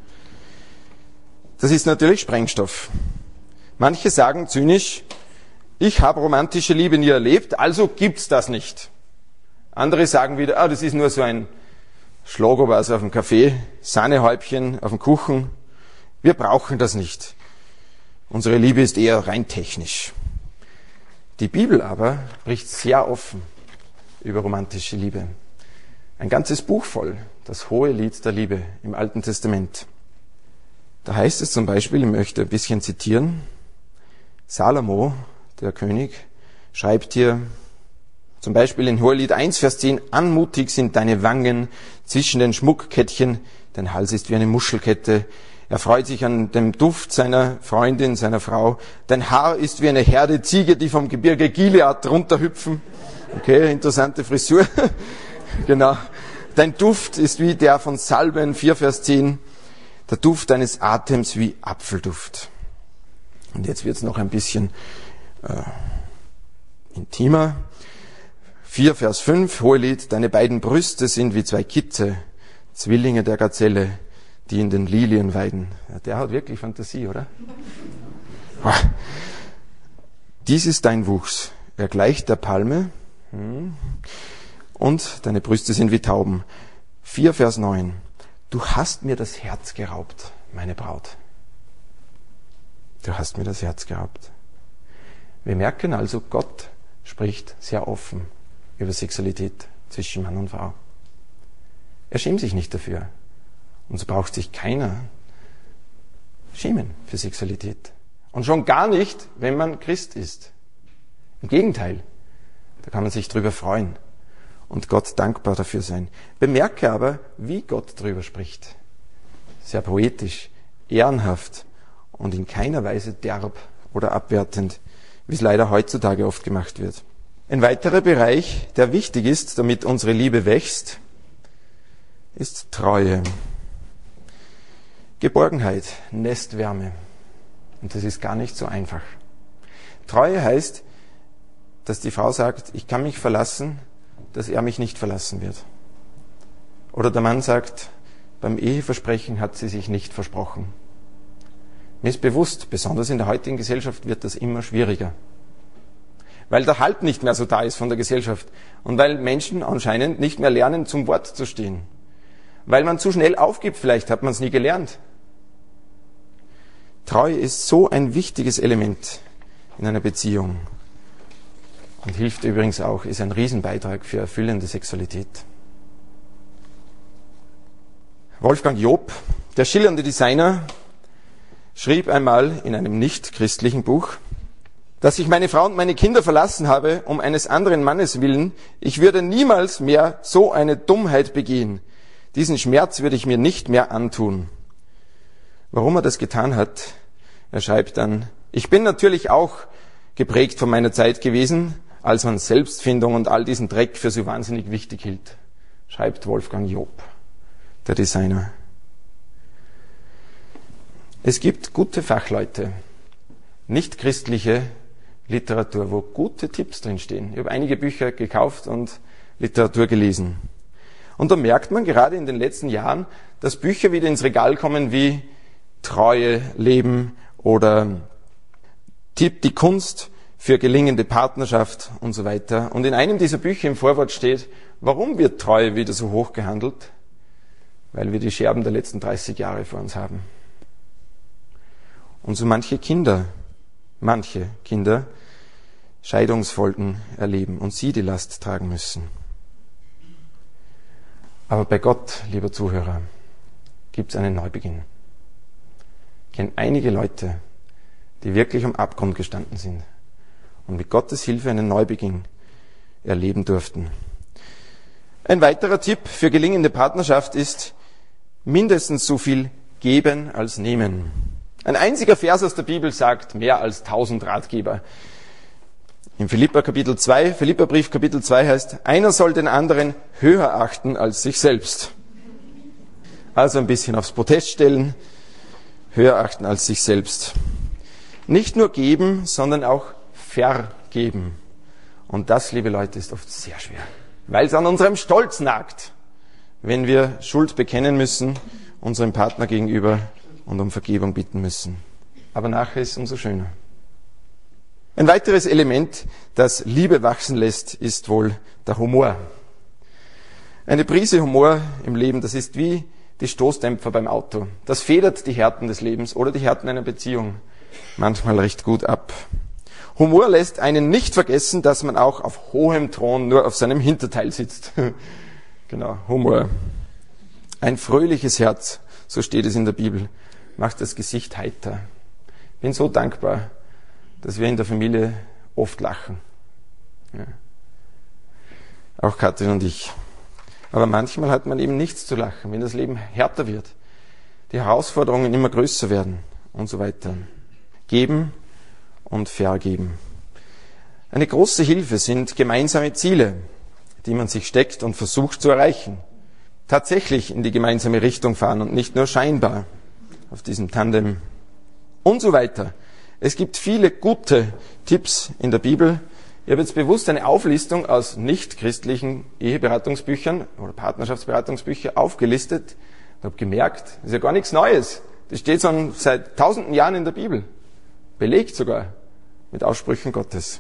Das ist natürlich Sprengstoff. Manche sagen zynisch, ich habe romantische Liebe nie erlebt, also gibt's das nicht. Andere sagen wieder, das ist nur so ein Schlagobers auf dem Kaffee, Sahnehäubchen auf dem Kuchen. Wir brauchen das nicht. Unsere Liebe ist eher rein technisch. Die Bibel aber spricht sehr offen über romantische Liebe. Ein ganzes Buch voll, das hohe Lied der Liebe im Alten Testament. Da heißt es zum Beispiel, ich möchte ein bisschen zitieren, Salomo, der König, schreibt hier zum Beispiel in Hohelied 1, Vers 10, anmutig sind deine Wangen zwischen den Schmuckkettchen, dein Hals ist wie eine Muschelkette, er freut sich an dem Duft seiner Freundin, seiner Frau, dein Haar ist wie eine Herde Ziege, die vom Gebirge Gilead runterhüpfen. Okay, interessante Frisur. Genau. Dein Duft ist wie der von Salben, 4 Vers 10, der Duft deines Atems wie Apfelduft. Und jetzt wird's noch ein bisschen intimer. 4 Vers 5, Hohelied, deine beiden Brüste sind wie 2 Kitte, Zwillinge der Gazelle, die in den Lilien weiden. Ja, der hat wirklich Fantasie, oder? Dies ist dein Wuchs, er gleicht der Palme, und deine Brüste sind wie Tauben. 4 Vers 9, du hast mir das Herz geraubt, meine Braut. Du hast mir das Herz geraubt. Wir merken also, Gott spricht sehr offen über Sexualität zwischen Mann und Frau. Er schämt sich nicht dafür. Und so braucht sich keiner schämen für Sexualität. Und schon gar nicht, wenn man Christ ist. Im Gegenteil, da kann man sich drüber freuen und Gott dankbar dafür sein. Bemerke aber, wie Gott drüber spricht. Sehr poetisch, ehrenhaft und in keiner Weise derb oder abwertend, wie es leider heutzutage oft gemacht wird. Ein weiterer Bereich, der wichtig ist, damit unsere Liebe wächst, ist Treue. Geborgenheit, Nestwärme. Und das ist gar nicht so einfach. Treue heißt, dass die Frau sagt, ich kann mich verlassen, dass er mich nicht verlassen wird. Oder der Mann sagt, beim Eheversprechen hat sie sich nicht versprochen. Mir ist bewusst, besonders in der heutigen Gesellschaft wird das immer schwieriger. Weil der Halt nicht mehr so da ist von der Gesellschaft und weil Menschen anscheinend nicht mehr lernen, zum Wort zu stehen. Weil man zu schnell aufgibt, vielleicht hat man es nie gelernt. Treue ist so ein wichtiges Element in einer Beziehung und hilft übrigens auch, ist ein Riesenbeitrag für erfüllende Sexualität. Wolfgang Job, der schillernde Designer, schrieb einmal in einem nicht-christlichen Buch, dass ich meine Frau und meine Kinder verlassen habe, um eines anderen Mannes willen, ich würde niemals mehr so eine Dummheit begehen. Diesen Schmerz würde ich mir nicht mehr antun. Warum er das getan hat? Er schreibt dann, ich bin natürlich auch geprägt von meiner Zeit gewesen, als man Selbstfindung und all diesen Dreck für so wahnsinnig wichtig hielt, schreibt Wolfgang Job, der Designer. Es gibt gute Fachleute, nicht christliche Literatur, wo gute Tipps drinstehen. Ich habe einige Bücher gekauft und Literatur gelesen. Und da merkt man gerade in den letzten Jahren, dass Bücher wieder ins Regal kommen wie Treue leben oder Tipp, die Kunst für gelingende Partnerschaft und so weiter. Und in einem dieser Bücher im Vorwort steht, warum wird Treue wieder so hoch gehandelt? Weil wir die Scherben der letzten 30 Jahre vor uns haben. Und so manche Kinder Scheidungsfolgen erleben und sie die Last tragen müssen. Aber bei Gott, lieber Zuhörer, gibt es einen Neubeginn. Ich kenne einige Leute, die wirklich am Abgrund gestanden sind und mit Gottes Hilfe einen Neubeginn erleben durften. Ein weiterer Tipp für gelingende Partnerschaft ist, mindestens so viel geben als nehmen. Ein einziger Vers aus der Bibel sagt mehr als 1000 Ratgeber. Im Philipperbrief Kapitel 2 heißt, einer soll den anderen höher achten als sich selbst. Also ein bisschen aufs Podest stellen, höher achten als sich selbst. Nicht nur geben, sondern auch vergeben. Und das, liebe Leute, ist oft sehr schwer, weil es an unserem Stolz nagt, wenn wir Schuld bekennen müssen, unserem Partner gegenüber und um Vergebung bitten müssen. Aber nachher ist es umso schöner. Ein weiteres Element, das Liebe wachsen lässt, ist wohl der Humor. Eine Prise Humor im Leben, das ist wie die Stoßdämpfer beim Auto. Das federt die Härten des Lebens oder die Härten einer Beziehung manchmal recht gut ab. Humor lässt einen nicht vergessen, dass man auch auf hohem Thron nur auf seinem Hinterteil sitzt. Genau, Humor. Ein fröhliches Herz, so steht es in der Bibel, macht das Gesicht heiter. Ich bin so dankbar, dass wir in der Familie oft lachen. Ja. Auch Katrin und ich. Aber manchmal hat man eben nichts zu lachen, wenn das Leben härter wird, die Herausforderungen immer größer werden und so weiter. Geben und vergeben. Eine große Hilfe sind gemeinsame Ziele, die man sich steckt und versucht zu erreichen. Tatsächlich in die gemeinsame Richtung fahren und nicht nur scheinbar auf diesem Tandem und so weiter. Es gibt viele gute Tipps in der Bibel. Ich habe jetzt bewusst eine Auflistung aus nicht-christlichen Eheberatungsbüchern oder Partnerschaftsberatungsbüchern aufgelistet und habe gemerkt, das ist ja gar nichts Neues. Das steht schon seit tausenden Jahren in der Bibel. Belegt sogar mit Aussprüchen Gottes.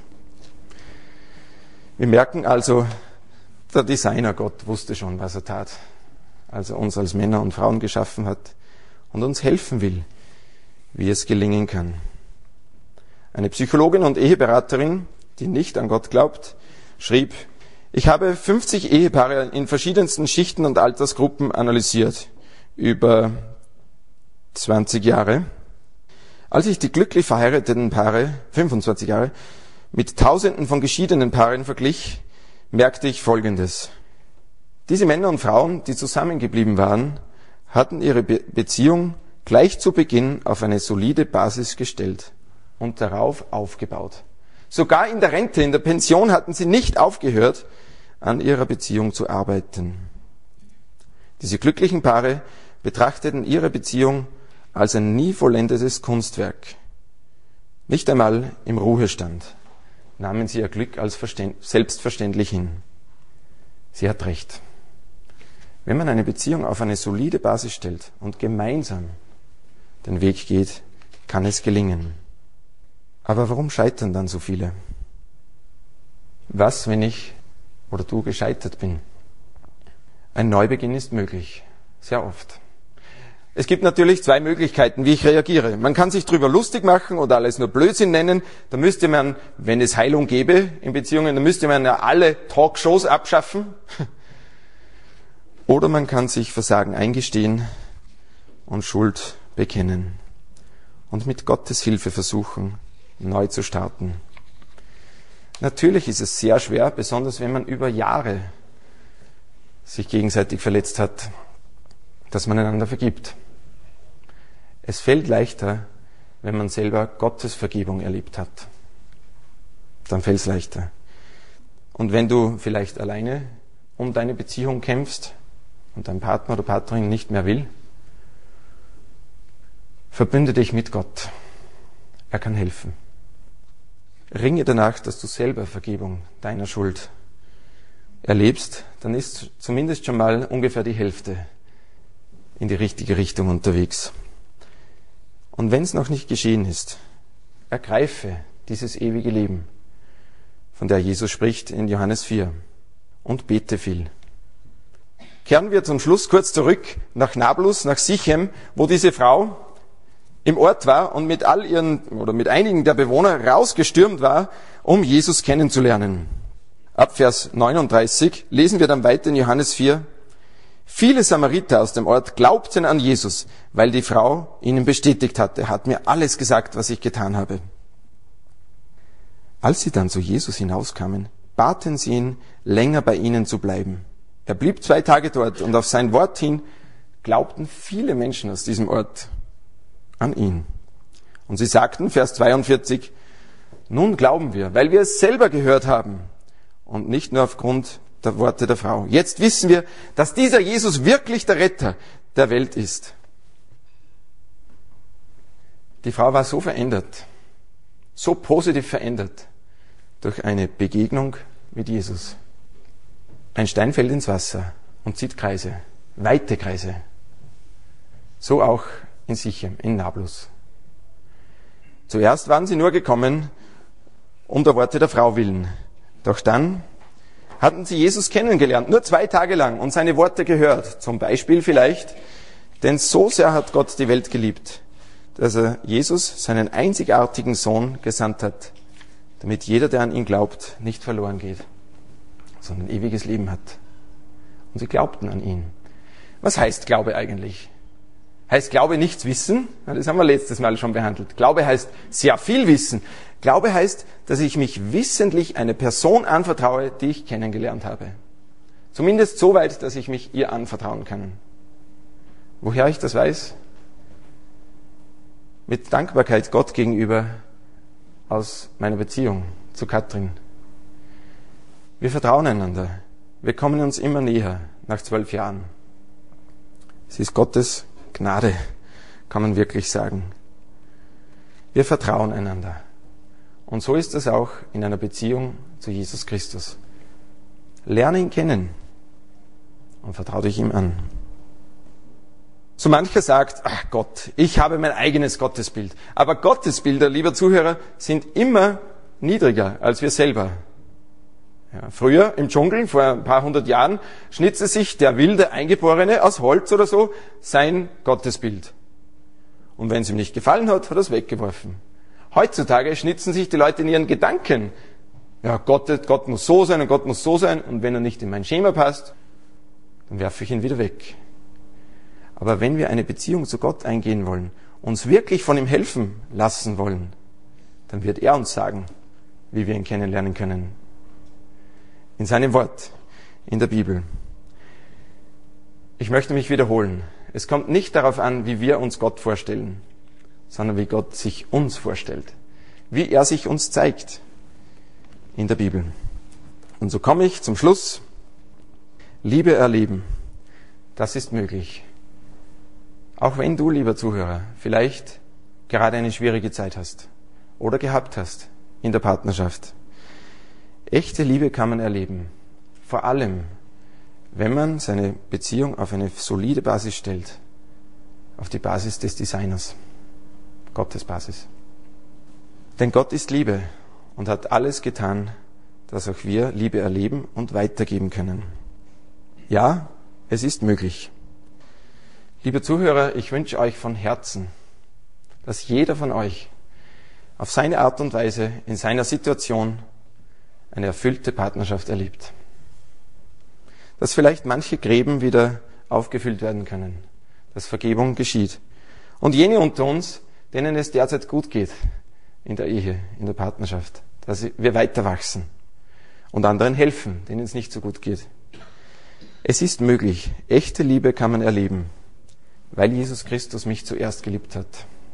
Wir merken also, der Designer Gott wusste schon, was er tat, als er uns als Männer und Frauen geschaffen hat und uns helfen will, wie es gelingen kann. Eine Psychologin und Eheberaterin, die nicht an Gott glaubt, schrieb, ich habe 50 Ehepaare in verschiedensten Schichten und Altersgruppen analysiert, über 20 Jahre. Als ich die glücklich verheirateten Paare, 25 Jahre, mit Tausenden von geschiedenen Paaren verglich, merkte ich Folgendes. Diese Männer und Frauen, die zusammengeblieben waren, hatten ihre Beziehung gleich zu Beginn auf eine solide Basis gestellt und darauf aufgebaut. Sogar in der Rente, in der Pension hatten sie nicht aufgehört, an ihrer Beziehung zu arbeiten. Diese glücklichen Paare betrachteten ihre Beziehung als ein nie vollendetes Kunstwerk. Nicht einmal im Ruhestand nahmen sie ihr Glück als selbstverständlich hin. Sie hat recht. Wenn man eine Beziehung auf eine solide Basis stellt und gemeinsam den Weg geht, kann es gelingen. Aber warum scheitern dann so viele? Was, wenn ich oder du gescheitert bin? Ein Neubeginn ist möglich, sehr oft. Es gibt natürlich zwei Möglichkeiten, wie ich reagiere. Man kann sich drüber lustig machen oder alles nur Blödsinn nennen. Da müsste man, wenn es Heilung gäbe in Beziehungen, dann müsste man ja alle Talkshows abschaffen. Oder man kann sich Versagen eingestehen und Schuld bekennen und mit Gottes Hilfe versuchen, neu zu starten. Natürlich ist es sehr schwer, besonders wenn man über Jahre sich gegenseitig verletzt hat, dass man einander vergibt. Es fällt leichter, wenn man selber Gottes Vergebung erlebt hat. Dann fällt es leichter. Und wenn du vielleicht alleine um deine Beziehung kämpfst und dein Partner oder Partnerin nicht mehr will, verbünde dich mit Gott. Er kann helfen. Ringe danach, dass du selber Vergebung deiner Schuld erlebst, dann ist zumindest schon mal ungefähr die Hälfte in die richtige Richtung unterwegs. Und wenn es noch nicht geschehen ist, ergreife dieses ewige Leben, von der Jesus spricht in Johannes 4, und bete viel. Kehren wir zum Schluss kurz zurück nach Nablus, nach Sichem, wo diese Frau im Ort war und mit einigen der Bewohner rausgestürmt war, um Jesus kennenzulernen. Ab Vers 39 lesen wir dann weiter in Johannes 4. Viele Samariter aus dem Ort glaubten an Jesus, weil die Frau ihnen bestätigt hatte, er hat mir alles gesagt, was ich getan habe. Als sie dann zu Jesus hinauskamen, baten sie ihn, länger bei ihnen zu bleiben. Er blieb 2 Tage dort und auf sein Wort hin glaubten viele Menschen aus diesem Ort an ihn. Und sie sagten, Vers 42, nun glauben wir, weil wir es selber gehört haben und nicht nur aufgrund der Worte der Frau. Jetzt wissen wir, dass dieser Jesus wirklich der Retter der Welt ist. Die Frau war so verändert, so positiv verändert durch eine Begegnung mit Jesus. Ein Stein fällt ins Wasser und zieht Kreise, weite Kreise. So auch in Sichem, in Nablus. Zuerst waren sie nur gekommen, um der Worte der Frau willen. Doch dann hatten sie Jesus kennengelernt, nur 2 Tage lang, und seine Worte gehört. Zum Beispiel vielleicht, denn so sehr hat Gott die Welt geliebt, dass er Jesus, seinen einzigartigen Sohn, gesandt hat, damit jeder, der an ihn glaubt, nicht verloren geht, sondern ewiges Leben hat. Und sie glaubten an ihn. Was heißt Glaube eigentlich? Heißt Glaube nichts wissen? Das haben wir letztes Mal schon behandelt. Glaube heißt sehr viel wissen. Glaube heißt, dass ich mich wissentlich einer Person anvertraue, die ich kennengelernt habe. Zumindest so weit, dass ich mich ihr anvertrauen kann. Woher ich das weiß? Mit Dankbarkeit Gott gegenüber aus meiner Beziehung zu Katrin. Wir vertrauen einander. Wir kommen uns immer näher nach 12 Jahren. Es ist Gottes Gnade, kann man wirklich sagen. Wir vertrauen einander. Und so ist es auch in einer Beziehung zu Jesus Christus. Lerne ihn kennen und vertraue dich ihm an. So mancher sagt, ach Gott, ich habe mein eigenes Gottesbild. Aber Gottesbilder, lieber Zuhörer, sind immer niedriger als wir selber. Ja, früher im Dschungel, vor ein paar 100 Jahren, schnitzte sich der wilde Eingeborene aus Holz oder so sein Gottesbild. Und wenn es ihm nicht gefallen hat, hat er es weggeworfen. Heutzutage schnitzen sich die Leute in ihren Gedanken. Ja, Gott muss so sein und Gott muss so sein, und wenn er nicht in mein Schema passt, dann werfe ich ihn wieder weg. Aber wenn wir eine Beziehung zu Gott eingehen wollen, uns wirklich von ihm helfen lassen wollen, dann wird er uns sagen, wie wir ihn kennenlernen können. In seinem Wort, in der Bibel. Ich möchte mich wiederholen. Es kommt nicht darauf an, wie wir uns Gott vorstellen, sondern wie Gott sich uns vorstellt. Wie er sich uns zeigt in der Bibel. Und so komme ich zum Schluss. Liebe erleben. Das ist möglich. Auch wenn du, lieber Zuhörer, vielleicht gerade eine schwierige Zeit hast oder gehabt hast in der Partnerschaft. Echte Liebe kann man erleben. Vor allem, wenn man seine Beziehung auf eine solide Basis stellt. Auf die Basis des Designers. Gottes Basis. Denn Gott ist Liebe und hat alles getan, dass auch wir Liebe erleben und weitergeben können. Ja, es ist möglich. Liebe Zuhörer, ich wünsche euch von Herzen, dass jeder von euch auf seine Art und Weise in seiner Situation eine erfüllte Partnerschaft erlebt. Dass vielleicht manche Gräben wieder aufgefüllt werden können, dass Vergebung geschieht. Und jene unter uns, denen es derzeit gut geht in der Ehe, in der Partnerschaft, dass wir weiter wachsen und anderen helfen, denen es nicht so gut geht. Es ist möglich, echte Liebe kann man erleben, weil Jesus Christus mich zuerst geliebt hat.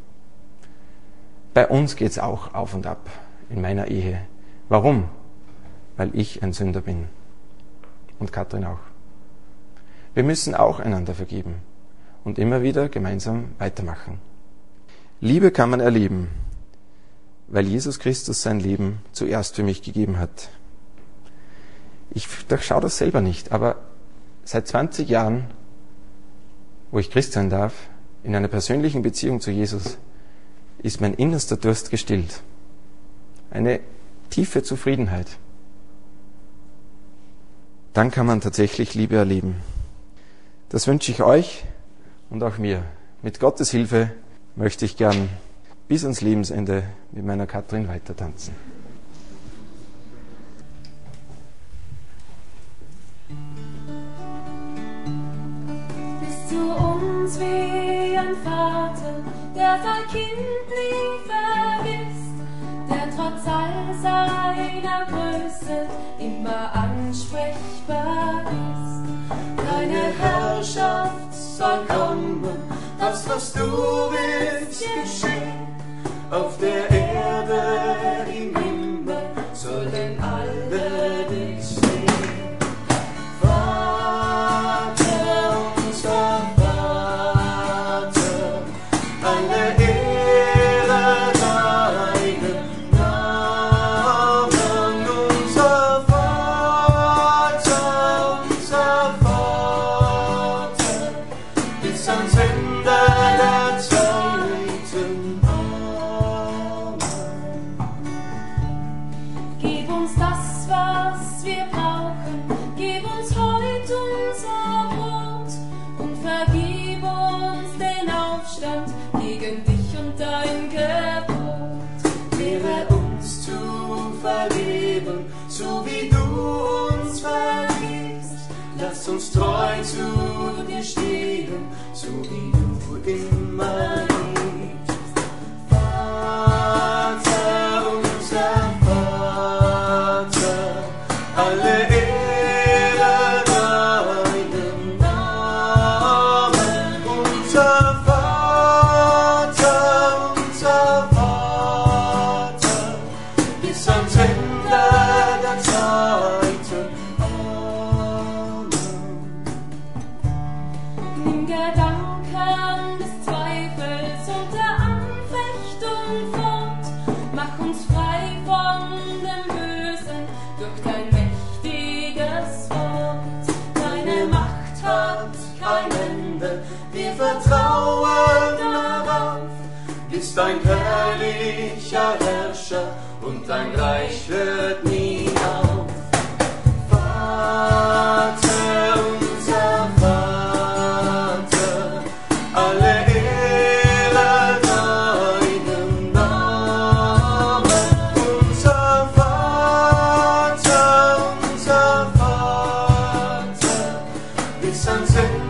Bei uns geht's auch auf und ab in meiner Ehe. Warum? Weil ich ein Sünder bin. Und Katrin auch. Wir müssen auch einander vergeben und immer wieder gemeinsam weitermachen. Liebe kann man erleben, weil Jesus Christus sein Leben zuerst für mich gegeben hat. Ich durchschaue das selber nicht, aber seit 20 Jahren, wo ich Christ sein darf, in einer persönlichen Beziehung zu Jesus, ist mein innerster Durst gestillt. Eine tiefe Zufriedenheit. Dann kann man tatsächlich Liebe erleben. Das wünsche ich euch und auch mir. Mit Gottes Hilfe möchte ich gern bis ans Lebensende mit meiner Katrin weiter tanzen. Bist du uns wie ein Vater, der sein Kind nie vergisst, der trotz all seiner Größe immer ansprechbar ist. Deine Herrschaft soll kommen, das, was du willst, geschehen. Auf der Erde, im Himmel, sollen alle dich sehen. Vater, unser Vater, alle Ehre deinem Namen. Unser Vater, bis ans Ende der Zeiten. Amen. Gib uns das, was wir brauchen, gib uns heute unser Brot und vergib uns den Aufstand gegen dich und dein Gebot. Lehre uns zu vergeben, so wie du uns vergibst. Lass uns treu zu dir stehen, so wie du immer liebst. Vater, unser Vater, alle Ehre deinem Namen. Unser Vater, bis ans Ende der Zeiten. Amen. Nimm Gedanken des Zweifels und der Anfechtung fort. Mach uns frei von dem Bösen durch dein mächtiges Wort. Deine Macht hat kein Ende, wir vertrauen darauf. Bist ein herrlicher Herrscher und dein Reich hört nie auf. Vater, unser Vater, alle Ehre deinem Namen. Unser Vater, bis ans Ende